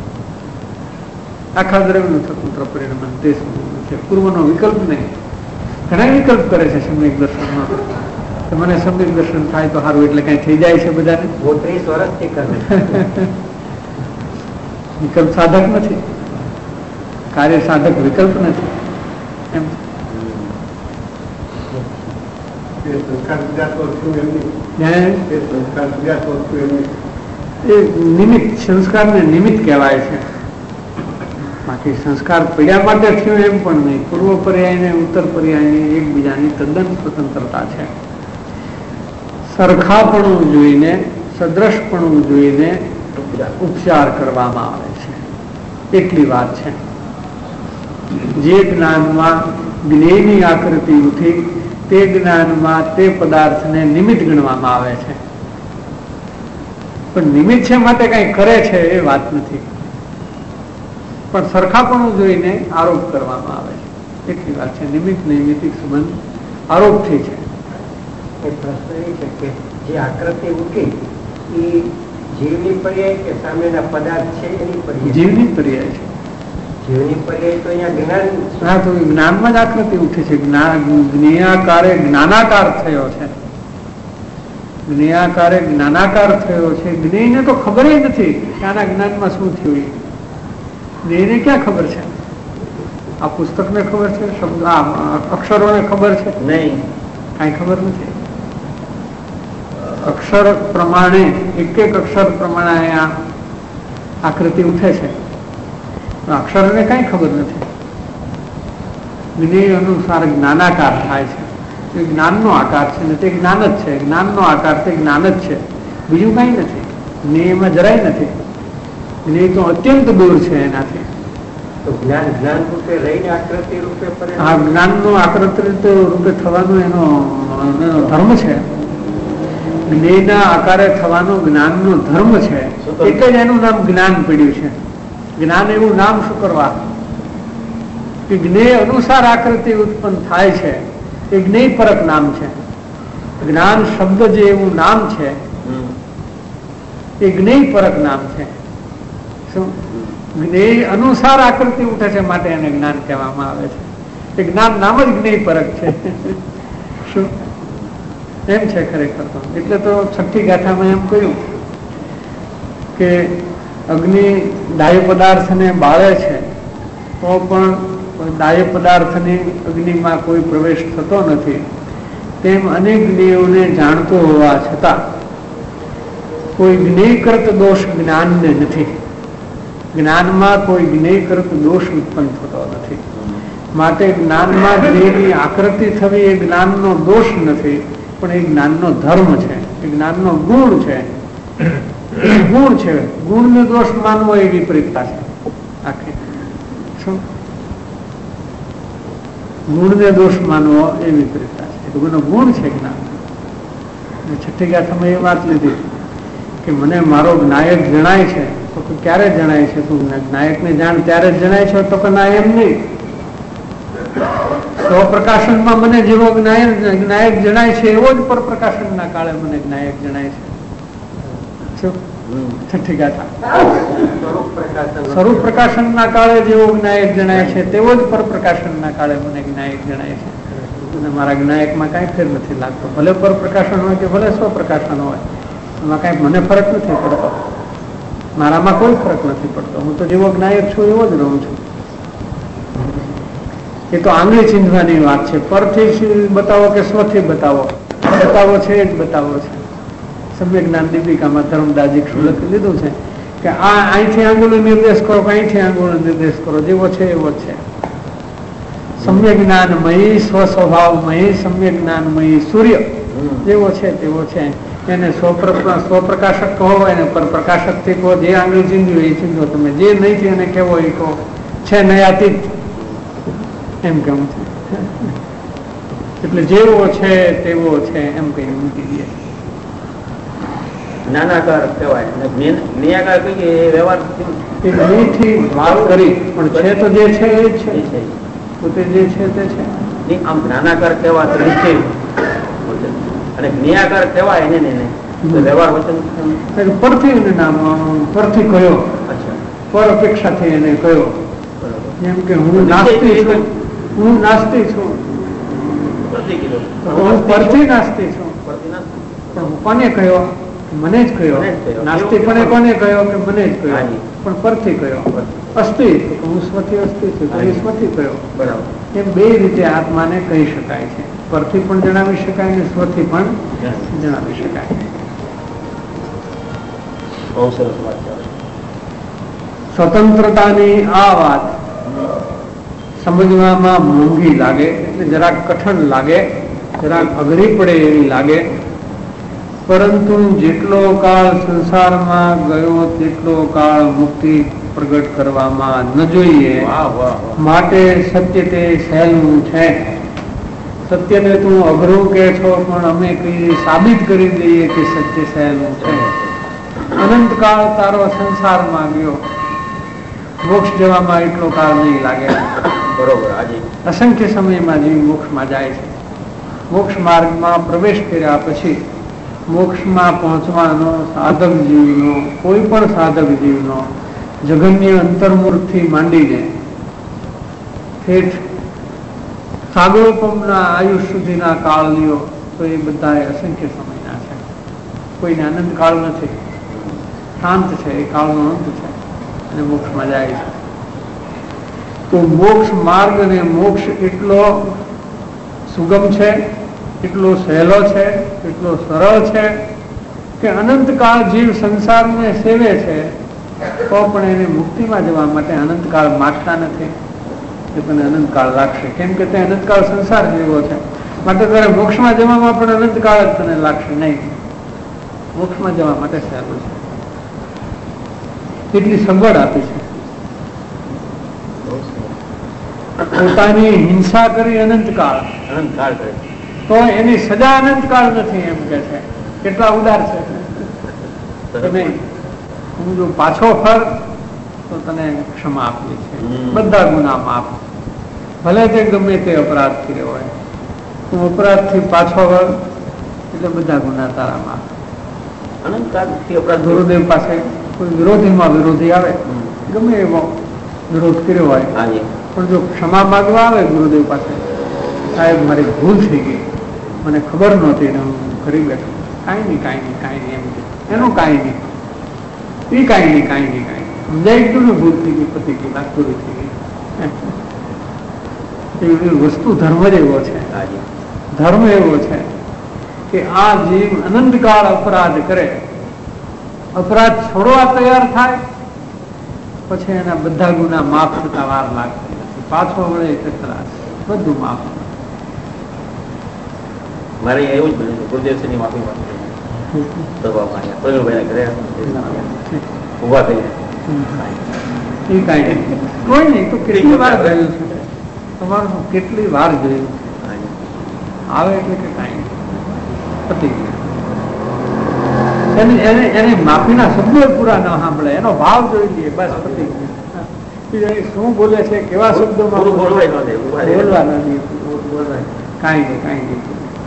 આખા દ્રવ્યનું સ્વતંત્ર પરિણમન તે છે. પૂર્વનો વિકલ્પ નહીં. ઘણા વિકલ્પ કરે છે સમ્યક દર્શનમાં. મને સમ્યક દર્શન થાય તો સારું એટલે કઈ થઈ જાય છે બધાને. ત્રીસ વર્ષથી કરે વિકલ્પ સાધક નથી, કાર્ય સાધક વિકલ્પ નથી. એમ એ નિમિત્ત, સંસ્કારને નિમિત્ત કહેવાય છે. બાકી સંસ્કાર પીડ્યા માટે થયું એમ પણ નહીં. પૂર્વ પર્યાય ને ઉત્તર પર્યાયની એકબીજાની તદ્દન સ્વતંત્રતા છે. સરખાપણું જોઈને, સદ્રશપણું જોઈને ઉપચાર કરવામાં આવે છે, એટલી વાત છે. જે જ્ઞાનમાં જ્ઞેયની આકૃતિ ઉઠી તે જ્ઞાનમાં તે પદાર્થને નિમિત્ત ગણવામાં આવે છે. પણ નિમિત્ત છે માટે કઈ કરે છે એ વાત નથી. પણ સરખાપણું જોઈને આરોપ કરવામાં આવે છે. એટલી વાત છે. નિમિત્ત નૈમિતિક સંબંધ આરોપથી છે. એ પ્રશ્ન એ છે કે જે આકૃતિ ઉઠી એ જીવની પર્યાય કે સામેના પદાર્થ છે એની પર્યાય? જીવની પર્યાય છે. જીવની પર્યાય તો અહીંયા જ્ઞાન. હા, તો જ્ઞાનમાં જ આકૃતિ ઉઠે છે. જ્ઞેયાકારે જ્ઞાનાકાર થયો છે. જ્ઞેયાકારે જ્ઞાનાકાર થયો છે. જ્ઞેયને તો ખબર નથી કે આના જ્ઞાનમાં શું થયું. જ્ઞેયને ક્યાં ખબર છે? આ પુસ્તકને ખબર છે? શબ્દ અક્ષરોને ખબર છે? નહીં, કઈ ખબર નથી. અક્ષર પ્રમાણે એક એક અક્ષર પ્રમાણે અહીંયા આકૃતિ ઉઠે છે. અક્ષરને કઈ ખબર નથી. જ્ઞેય અનુસાર જ્ઞાનાકાર થાય છે. એ જ્ઞાનનો આકાર છે ને તે જ્ઞાન જ છે. જ્ઞાનનો આકાર તે જ્ઞાન જ છે, બીજું કઈ નથી. જ્ઞેયમાં જરાય નથી. જ્ઞેય તો અત્યંત દૂર છે એનાથી. તો જ્ઞાન જ્ઞાન રૂપે રહીને આકૃતિ રૂપે આ જ્ઞાનનો આકૃતિ રૂપે થવાનો એનો એનો ધર્મ છે. જ્ઞેયના આકારે થવાનો જ્ઞાનનો ધર્મ છે. એક જ એનું નામ જ્ઞાન પડ્યું છે. જ્ઞાન એવું નામ શું કરવા કે જ્ઞેય અનુસાર આકૃતિ ઉત્પન્ન થાય છે. એ જ્ઞેય પરક નામ છે. જ્ઞાન શબ્દ જે એવું નામ છે એ જ્ઞેય પરક નામ છે. શું? જ્ઞેય અનુસાર આકૃતિ ઉઠે છે માટે એને જ્ઞાન કહેવામાં આવે છે. એ જ્ઞાન નામ જ જ્ઞેય પરક છે. શું એમ છે ખરેખર તો. એટલે તો છઠ્ઠી ગાથામાં એમ કહ્યું કે અગ્નિ દાહ્ય પદાર્થને બાળે છે તો પણ દાહ્ય પદાર્થની અગ્નિમાં કોઈ પ્રવેશ થતો નથી. તેમ અનેક જ્ઞેયોને જાણતો હોવા છતાં કોઈ જ્ઞેયકૃત દોષ જ્ઞાનને નથી. જ્ઞાનમાં કોઈ જ્ઞેયકૃત દોષ ઉત્પન્ન થતો નથી. માટે જ્ઞાનમાં જ્ઞેયની આકૃતિ થવી એ જ્ઞાનનો દોષ નથી, પણ એ જ્ઞાનનો ધર્મ છે. એ જ્ઞાનનો ગુણ છે. એ ગુણ છે. ગુણને દોષ માનવો એ વિપરીતતા છે આખી. શું? ગુણને દોષ માનવો એ વિપરીતતા છે. એનો ગુણ છે જ્ઞાન. છઠ્ઠી ગાથામાં એ વાત લીધી કે મને મારો જ્ઞાયક જણાય છે. તો ક્યારે જણાય છે? તું જ્ઞાયકને જાણ ત્યારે જ જણાય છે? તો કે ના, એમ નહીં. સ્વપ્રકાશનમાં મને જેવો જ્ઞાયક જ્ઞાયક જણાય છે એવો જ પરપ્રકાશનના કાળે મને જ્ઞાયક જણાય છે. છઠ્ઠી ગાથા. સ્વરૂપ પ્રકાશનના કાળે જેવો જ્ઞાયક જણાય છે તેવો જ પરપ્રકાશનના કાળે મને જ્ઞાયક જણાય છે. અને મારા જ્ઞાયકમાં કાંઈ ફેર નથી લાગતો. ભલે પરપ્રકાશન હોય કે ભલે સ્વપ્રકાશન હોય, એમાં કાંઈ મને ફરક નથી પડતો. મારામાં કોઈ ફરક નથી પડતો. હું તો જેવો જ્ઞાયક છું એવો જ રહું છું. એ તો આંગળી ચીંધવાની વાત છે. પરથી બતાવો કે સ્વથી બતાવો, બતાવો છે એ જ બતાવો છે. સમ્યક જ્ઞાન દીપિકામાં ધર્મદાસજી લખી લીધું છે કે આ અહીંથી આંગુળો નિર્દેશ કરો કે અહીંથી આંગુળો નિર્દેશ કરો, જેવો છે એવો છે. સમ્યક જ્ઞાનમયી સ્વસ્વભાવમયી સમ્યક જ્ઞાનમયી સૂર્ય જેવો છે તેવો છે. એને સ્વપ્રકાશક કહો, એને પર પ્રકાશક થી કહો. જે આંગળી ચીંધ્યું એ ચીંધો તમે, જે નહીં એને કેવો એ કહો. છે નયાતીત એમ કેવું છે. એટલે જેવો છે તેવો છે એમ કઈ મૂકી દે. જ્ઞાનાકાર કહેવાય. જ્ઞેયાકાર કહીએ એ વ્યવહાર થી વાત કરી, પણ છે તો જે છે એ જ છે. પોતે જે છે તે છે. આમ જ્ઞાનાકાર કહેવાય નિશ્ચય, અને જ્ઞેયાકાર કહેવાય એને ને વ્યવહાર વચન પરથી એને નામ પરથી કયો. પર અપેક્ષાથી એને કયો. જેમ કે હું નાસ્તી છું, હું નાસ્તી છું, હું પરથી નાસ્તી છું. પણ હું કોને કયો? મને જ કયો. નાસ્તી પણ કોને કયો? કે મને જ કયો. પણ પરથી કયો. અસ્તિ હું સ્વથી અસ્તિ છું, તો એ સ્વથી કયો. બરાબર. એમ બે રીતે આત્માને કહી શકાય છે. પરથી પણ જણાવી શકાય ને સ્વથી પણ જણાવી શકાય. બહુ સરસ વાત છે. સ્વતંત્રતાની આ વાત સમજવામાં મોંઘી લાગે, એટલે જરાક કઠણ લાગે, જરાક અઘરી પડે એવી લાગે. પરંતુ જેટલો કાળ સંસારમાં ગયો તેટલો કાળ મુક્તિ પ્રગટ કરવામાં ન જોઈએ. માટે સત્ય તે સહેલું છે. સત્યને તું અઘરું કે છો, પણ અમે કઈ સાબિત કરી દઈએ કે સત્ય સહેલું છે. અનંત કાળ તારો સંસારમાં ગયો, મોક્ષ જવામાં એટલો કાળ નહીં લાગે. બરોબર. આજે અસંખ્ય સમયમાં જીવ મોક્ષમાં જાય છે. મોક્ષ માર્ગમાં પ્રવેશ કર્યા પછી મોક્ષમાં પહોંચવાનો સાધક જીવનો, કોઈ પણ સાધક જીવનો જગન્ય અંતર્મુખથી માંડીને ઠેઠ સાગરોપમના આયુષ સુધીના કાળ લ્યો તો એ બધા અસંખ્ય સમયના છે. કોઈને આનંદ કાળ નથી, શાંત છે, એ કાળનો અંત છે અને મોક્ષમાં જાય છે. તો મોક્ષ માર્ગ અને મોક્ષ એટલો સુગમ છે, એટલો સહેલો છે, એટલો સરળ છે કે અનંતકાળ જીવ સંસારને સેવે છે તો પણ એને મુક્તિમાં જવા માટે અનંતકાળ માગતા નથી કે તને અનંતકાળ લાગશે, કેમ કે તે અનંતકાળ સંસાર જેવો છે. માટે તારે મોક્ષમાં જવામાં પણ અનંતકાળ જ તને લાગશે નહીં. મોક્ષમાં જવા માટે સહેલું છે, એટલી સગવડ આપી છે. પોતાની હિંસા કરી અનંતકાળ અનંતકાળ કરે તો એની સજા અનંતકાળ નથી એમ કે છે. કેટલા ઉદાર છે. તમે હું જો પાછો ફર તો તને ક્ષમા આપીએ છીએ, બધા ગુના માફ, ભલે તે ગમે તે અપરાધ કર્યો હોય. હું અપરાધથી પાછો વળ એટલે બધા ગુના તારા માફ. અનંતકાળથી અપરાધ ગુરુદેવ પાસે કોઈ વિરોધીમાં વિરોધી આવે, ગમે એવો વિરોધ કર્યો હોય, પણ જો ક્ષમા માંગવા આવે ગુરુદેવ પાસે, સાહેબ મારી ભૂલ થઈ ગઈ, મને ખબર નહોતી ને હું કરી બેઠો, કાંઈ નહીં કાંઈ નહીં કાંઈ નહીં એમ કે એનું કાંઈ નહીં, એ કાંઈ નહીં કાંઈ નહીં કાંઈ નહીં સમજાઈ ગયું ને, ભૂલ થઈ ગઈ, પતી ગઈ, વાત પૂરી થઈ ગઈ. એવી વસ્તુ ધર્મ જ એવો છે. ધર્મ એવો છે કે આ જીવ અનંતકાળ અપરાધ કરે, અપરાધ છોડવા તૈયાર થાય પછી એના બધા ગુના માફ થતા વાર લાગતી નથી. પાછો વળે કચરા બધું માફ. મારે એવું જ બન્યું છે. ગુરુદેવની માફી માંગી ઉભા થઈ એ કાંઈ નહીં, કોઈ નહીં તો કેટલી વાર ગયું છે તમારું, કેટલી વાર જોયું આવે એટલે કે કાંઈ પતી ગયું. એને એને માફીના શબ્દો પૂરા ન સાંભળે, એનો ભાવ જોઈ લઈએ, બસ પતી ગયું. શું બોલે છે, કેવા શબ્દોમાં બોલવા ન દે, કાંઈ નહીં કાંઈ નહીં.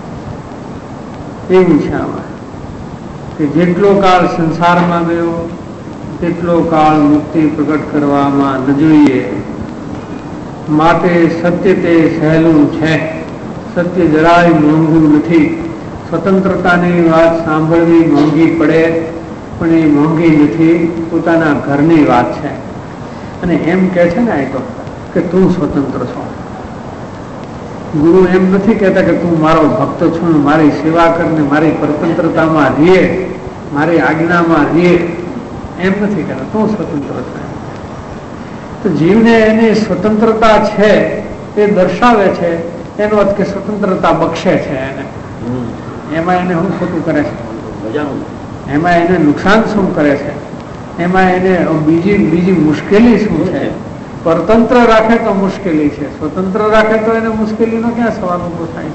એવું છે આમાં કે જેટલો કાળ સંસારમાં ગયો તેટલો કાળ મુક્તિ પ્રગટ કરવામાં ન જોઈએ. માટે સત્ય તે સહેલું છે, સત્ય જરાય મોંઘું નથી. સ્વતંત્રતાની વાત સાંભળવી મોંઘી પડે પણ એ મોંઘી નથી, પોતાના ઘરની વાત છે. અને એમ કે છે ને એ તો કે તું સ્વતંત્ર છો. ગુરુ એમ નથી કહેતા કે તું મારો ભક્ત છું, મારી સેવા કરને, મારી સ્વતંત્રતામાં રીએ, મારી આજ્ઞામાં રીએ, એમ નથી કહેતા. તું સ્વતંત્ર છે. તો જીવને એની સ્વતંત્રતા છે એ દર્શાવે છે, એનો અર્થ કે સ્વતંત્રતા બક્ષે છે એને. એમાં એને શું ખોટું કરે છે, એમાં એને નુકસાન શું કરે છે, એમાં એને બીજી બીજી મુશ્કેલી શું છે. પરતંત્ર રાખે તો મુશ્કેલી છે, સ્વતંત્ર રાખે તો એને મુશ્કેલીનો ક્યાં સવાલ ઉભો થાય.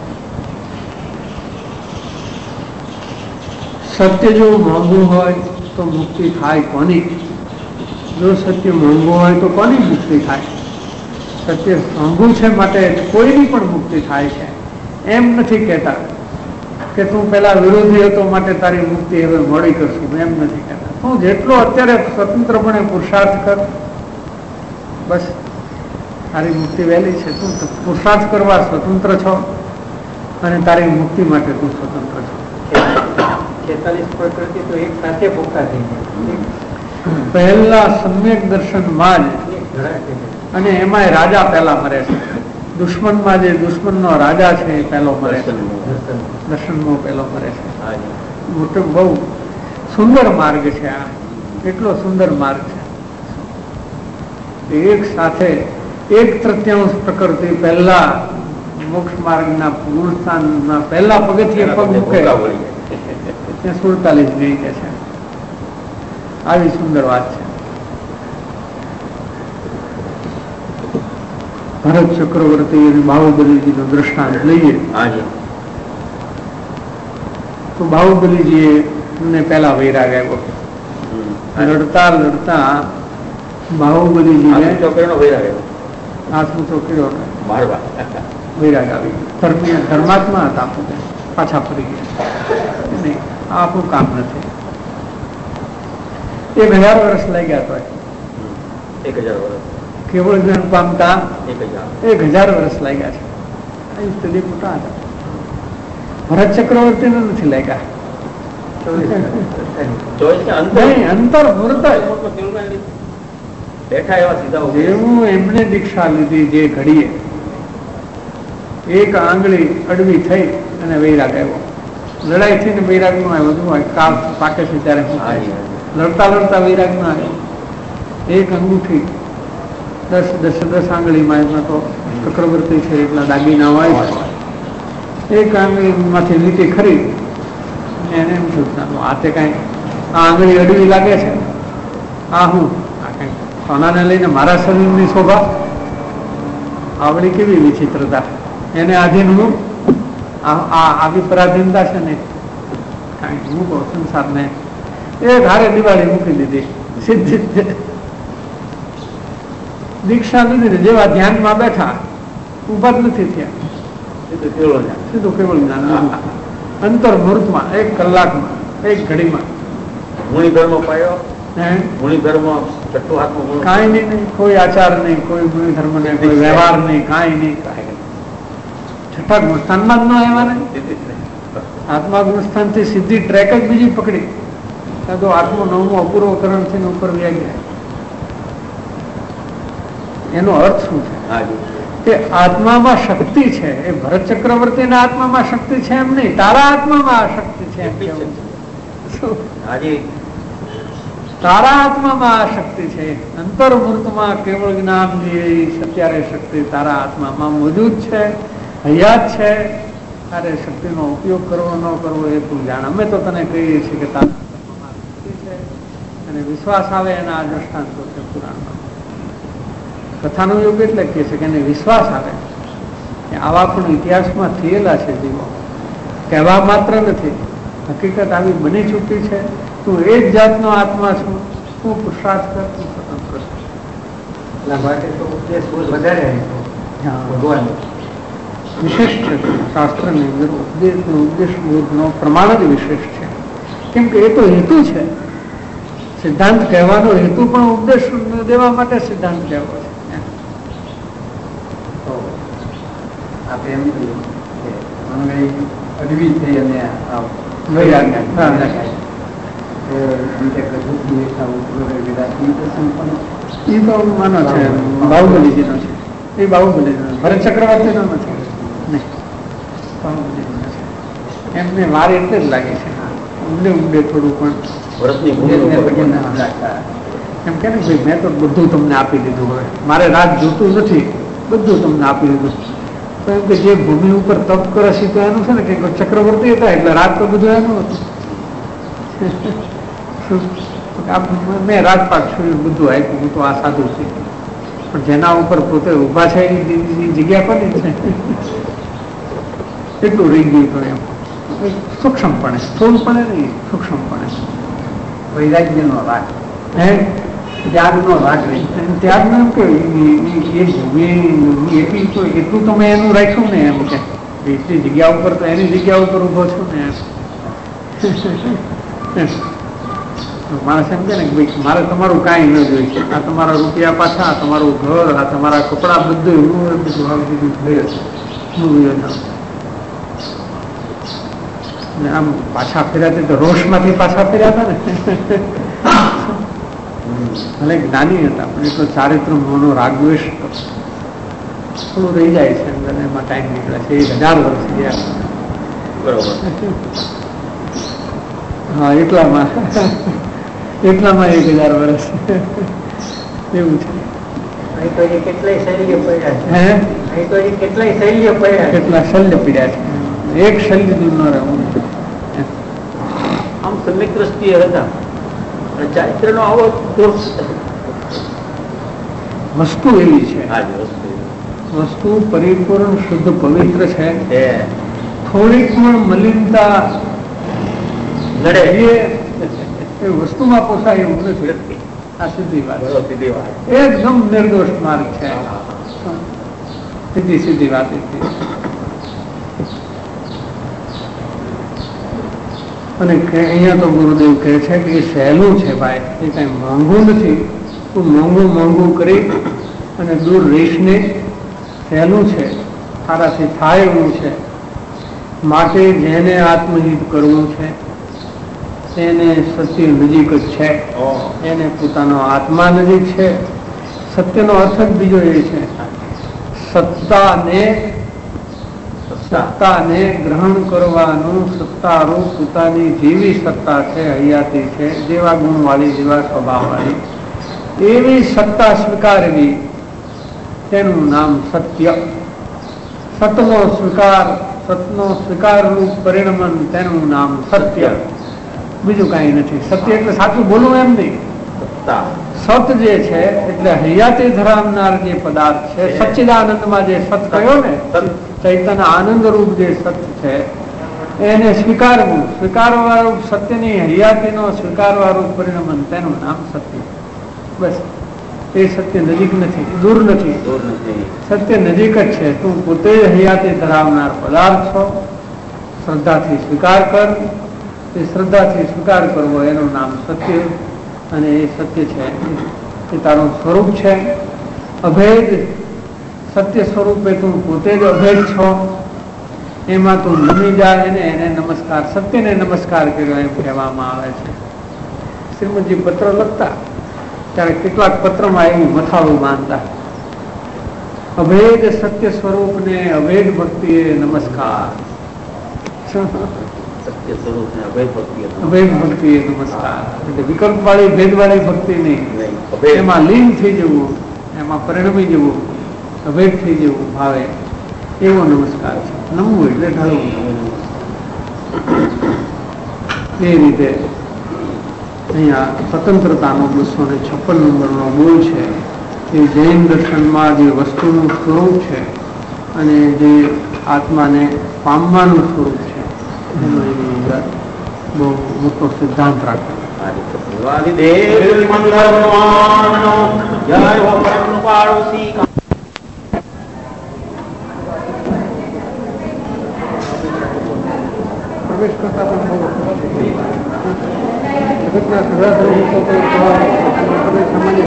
સત્ય જો મોંઘું હોય તો મુક્તિ થાય કોની? જો સત્ય મોંઘું હોય તો કોની મુક્તિ થાય? સત્ય મોંઘું છે માટે કોઈની પણ મુક્તિ થાય છે. એમ નથી કહેતા કે તું પેલા વિરોધી હતો માટે તારી મુક્તિ હવે મોડી કરશું, એમ નથી કહેતા. તું જેટલો અત્યારે સ્વતંત્રપણે પુરુષાર્થ કર, બસ તારી મુક્તિ વહેલી છે. તું પુરુષાર્થ કરવા સ્વતંત્ર છો અને તારી મુક્તિ માટે તું સ્વતંત્ર છો. છેતાલીસ પ્રકૃતિ તો એક સાથે ભૂખા થઈ જાય. પહેલા સમ્યક દર્શનમાં જ, અને એમાંય રાજા પહેલા મરે છે. દુશ્મનમાં જે દુશ્મનનો રાજા છે એ પહેલો મરે છે, દર્શનમાં પહેલો મરે છે. મોટો બહુ સુંદર માર્ગ છે આ, એટલો સુંદર માર્ગ છે. એક સાથે એક તૃતીયાંશ પ્રકૃતિ પહેલા મોક્ષ માર્ગના પૂર્ણસ્થાનના પહેલા પગથિયે પગ મૂકે ત્યાં સુડતાલીસ ગઈ કે છે. આવી સુંદર વાત છે. ભરત ચક્રવર્તી અને બાહુબલીજીનો દ્રષ્ટાંત લઈએ તો બાહુબલીજીએ ને પહેલા વૈરાગ આવ્યો. લડતા લડતા બાહુબલીજીને ચોકડીનો વૈરાગ આવ્યો, હાથ ઊંચો કર્યો, મારવા વૈરાગ આવી ધર્મી ધર્માત્મા હતા, પોતે પાછા ફરી ગયા. નહીં, આ આપણું કામ નથી. એક હજાર વર્ષ લાગ્યા તો એક હજાર વર્ષ કેવળ જ્ઞાન પામતા એક હજાર એક હજાર વર્ષ લાગ્યા છે. એ સ્ટડી મોટા હતા. ભરત ચક્રવર્તીને નથી લાગ્યા. ચોવીસ કે અંતર નહીં, અંતર મુહૂર્ત બેઠા એવા સીધા ઉભા. જેવું એમને દીક્ષા લીધી જે ઘડીએ એક આંગળી અડવી થઈ અને વૈરાગ આવ્યો. લડાઈ થઈને વૈરાગ નો આવ્યો. શું કાળ પાકે છે ત્યારે શું થાય છે? લડતા લડતા વૈરાગ નો આવ્યો. એક અંગૂઠી દસ દસ દસ આંગળીમાં એમાં તો ચક્રવર્તી છે એટલા દાગીના હોય. એક આંગળી માંથી લીટી ખરી એને એમ થયું આ તે કઈ આ આંગળી અડવી લાગે છે, આ હું આ કઈ સોનાને લઈને મારા શરીરની શોભા, આવડી કેવી વિચિત્રતા, એને આધીન હું આવી પરાધીનતા છે ને કઈ હું કહું સંસારને એક હારે દિવાળી મૂકી દીધી. સીધી દીક્ષા લીધી, જેવા ધ્યાનમાં બેઠા ઉભા જ નથી થયા, સીધું કેવળ જ્ઞાન અંતર મુહૂર્તમાં, એક કલાકમાં, એક ઘડીમાં. ગુણી ધર્મ પાયો, ગુણી ધર્મ છઠ્ઠું હાથમાં કાંઈ નહીં, નહીં કોઈ આચાર નહીં, કોઈ ગુણી ધર્મ નહીં, કોઈ વ્યવહાર નહીં, કાંઈ નહીં. છઠ્ઠા ગુણસ્થાનમાં જ ન આવ્યા ને. આત્મા ગુણસ્થાન થી સીધી ટ્રેક જ બીજી પકડી. તો આત્મો નવમો અપૂર્વ કરણ થી ઉપર વ્યા ગયા. એનો અર્થ શું છે કે આત્મામાં શક્તિ છે. એ ભરત ચક્રવર્તીના આત્મામાં શક્તિ છે એમ નહીં, તારા આત્મામાં આ શક્તિ છે એમ કેવું. તારા આત્મામાં આ શક્તિ છે. અંતર મુહૂર્તમાં કેવળ જ્ઞાન અત્યારે શક્તિ તારા આત્મામાં મોજૂદ છે, હયાત છે. તારે શક્તિનો ઉપયોગ કરવો ન કરવો એ તું જાણ. અમે તો તને કહીએ છીએ કે તારા આત્મામાં શક્તિ છે અને વિશ્વાસ આવે એના આ દ્રષ્ટાંતો છે પુરાણમાં. કથાનો યોગ એટલે કહે છે કે એને વિશ્વાસ આવે કે આવા પણ ઇતિહાસમાં થયેલા છે જીવો, કહેવા માત્ર નથી, હકીકત આવી બની ચૂકી છે. તું એ જ જાતનો આત્મા છું, તું પુરુષાર્થ કર, તું સ્વતંત્ર છે. એટલા માટે તો ઉપદેશ બહુ વધારે ભગવાન વિશેષ છે. શાસ્ત્રની અંદર ઉપદેશ ઉપદેશ બોધનો પ્રમાણ જ વિશેષ છે. કેમ કે એ તો હેતુ છે. સિદ્ધાંત કહેવાનો હેતુ પણ ઉપદેશ દેવા માટે સિદ્ધાંત કહેવો છે. આપણે એમ કહ્યું કે મંગળી અડવી થઈ અને એ તો માનો છે બાહુબલીજીનો છે. એ બાહુબલીનો ભરત ચક્રવર્તીનો નથી. નહીં, બાહુબલીનો છે. એમને વાર એટલે જ લાગે છે. ઊંડે ઊંડે થોડું પણ એમ કે ને ભાઈ મેં તો બધું તમને આપી દીધું, હવે મારે રાત જોતું નથી, બધું તમને આપી દીધું. તો એમ કે જે ભૂમિ ઉપર તપ કરે છે તો એનું છે ને કે ચક્રવર્તી હતા એટલે રાત તો બધું એનું હતું. મેં રાજપાટ છોડ્યું, બધું આપ્યું, હું તો આ સાધુ છું. પણ જેના ઉપર પોતે ઉભા છે એની જગ્યા કોની છે એટલું રહી ગયું. તો એમ સૂક્ષ્મપણે, સ્થૂળપણે નહીં, સૂક્ષ્મપણે વૈરાગ્યનો રાગ, હે ત્યાગનો રાગ રહી. ત્યાગ એમ કે એટલી તો એટલું તો મેં એનું રાખ્યું ને એમ કે એટલી જગ્યા ઉપર તો એની જગ્યા ઉપર ઉભો છું ને એમ. માણસ એમ કે ને ભાઈ મારે તમારું કાંઈ ન જોઈએ, આ તમારા રૂપિયા પાછા, આ તમારું ઘર, આ તમારા કપડા, બધું હું બધું આવી દીધું થયું છે. હું આમ પાછા ફેર્યા તો રોષમાંથી પાછા ફેર્યા હતા ને. ભલે જ્ઞાની હતા પણ એટલો ચારિત્ર મોનો રાગદ્વેષ થોડું રહી જાય છે અંદર, એમાં ટાઈમ નીકળે છે. એક હજાર વર્ષ ગયા. બરોબર. હા, એટલામાં એટલામાં એક હજાર વર્ષ એવું છે. અહીં તો એ કેટલાય શૈલ્ય પડ્યા છે. હે અહીં તો એ કેટલાય શૈલ્ય પડ્યા છે. કેટલા શલ્ય પીડ્યા છે. એક શલ્ય દૂર ન રહેવું. આમ સમ્યક દ્રષ્ટિએ હતા અને ચારિત્ર નો આવો વસ્તુ એવી છે, આ જ વસ્તુ વસ્તુ પરિપૂર્ણ શુદ્ધ પવિત્ર છે. છે. થોડીક પણ મલિનતા નડે એ એ વસ્તુમાં પોસાય એવું નથી. આ સીધી વાત બરોબર, સીધી વાત. એકદમ નિર્દોષ માર્ગ છે. સીધી સીધી વાત હતી. અને અહીંયા તો ગુરુદેવ કહે છે કે એ સહેલું છે ભાઈ, એ કઈ મોંઘું નથી. તું મોંઘું મોંઘું કરી અને દૂર રહીશ ને, સહેલું છે, તારાથી થાય એવું છે. માટે જેને આત્મહિત કરવું છે એને સત્ય નજીક જ છે, એને પોતાનો આત્મા નજીક છે. સત્યનો અર્થ જ બીજો એ છે, સત્તાને સત્તાને ગ્રહણ કરવાનું સત્તારૂપ પોતાની જેવી સત્તા છે, હયાતી છે, જેવા ગુણવાળી, જેવા સ્વભાવવાળી, એવી સત્તા સ્વીકારવી, તેનું નામ સત્ય. સતનો સ્વીકાર, સતનો સ્વીકાર રૂપ પરિણમન, તેનું નામ સત્ય. બીજું કઈ નથી. સત્ય એટલે સાચું બોલવું એમ નહીં. સત જે છે એટલે હયાતી ધરાવનાર જે પદાર્થ છે, સચ્ચિદાનંદમાં જે સત કયો ને, ચૈતન્ય આનંદ રૂપ જે સત્ય છે એને સ્વીકારવું. સ્વીકારવા રૂપ સત્યની હયાતીનો સ્વીકારવા રૂપ પરિણમન, તેનું નામ સત્ય. બસ. એ સત્ય નજીક નથી, દૂર નથી, સત્ય નજીક જ છે. તું પોતે જ હયાતી ધરાવનાર પદાર્થ છો. શ્રદ્ધાથી સ્વીકાર કર. એ શ્રદ્ધાથી સ્વીકાર કરવો એનું નામ સત્ય. અને એ સત્ય છે એ તારું સ્વરૂપ છે, અભેદ. સત્ય સ્વરૂપે તું પોતે જ અભેદ છો. એમાં તું નમી જાય એને એને નમસ્કાર, સત્યને નમસ્કાર કર્યો એમ કહેવામાં આવે છે. શ્રીમદજી પત્ર લખતા ત્યારે કેટલાક પત્રમાં એવું મથાળું માનતા, અભેદ સત્ય સ્વરૂપને અભેદ ભક્તિએ નમસ્કાર. અભેદ ભક્તિએ નમસ્કાર એટલે વિકલ્પ વાળી ભેદ વાળી ભક્તિ નહીં, એમાં લીન થઈ જવું, એમાં પરિણમી જવું, અભેદ થઈ જવું ભાવે, એવો નમસ્કાર છે. નમવું એટલે ઢળવું. એ રીતે અહીંયા સ્વતંત્રતાનો બસો ને છપ્પન નંબરનો બોલ છે. એ જૈન દર્શનમાં જે વસ્તુનું સ્વરૂપ છે અને જે આત્માને પામવાનું સ્વરૂપ છે એનો એની અંદર બહુ મોટો સિદ્ધાંત રાખે. પ્રવેશ કરતા પણ જગતના સગા સામાન્ય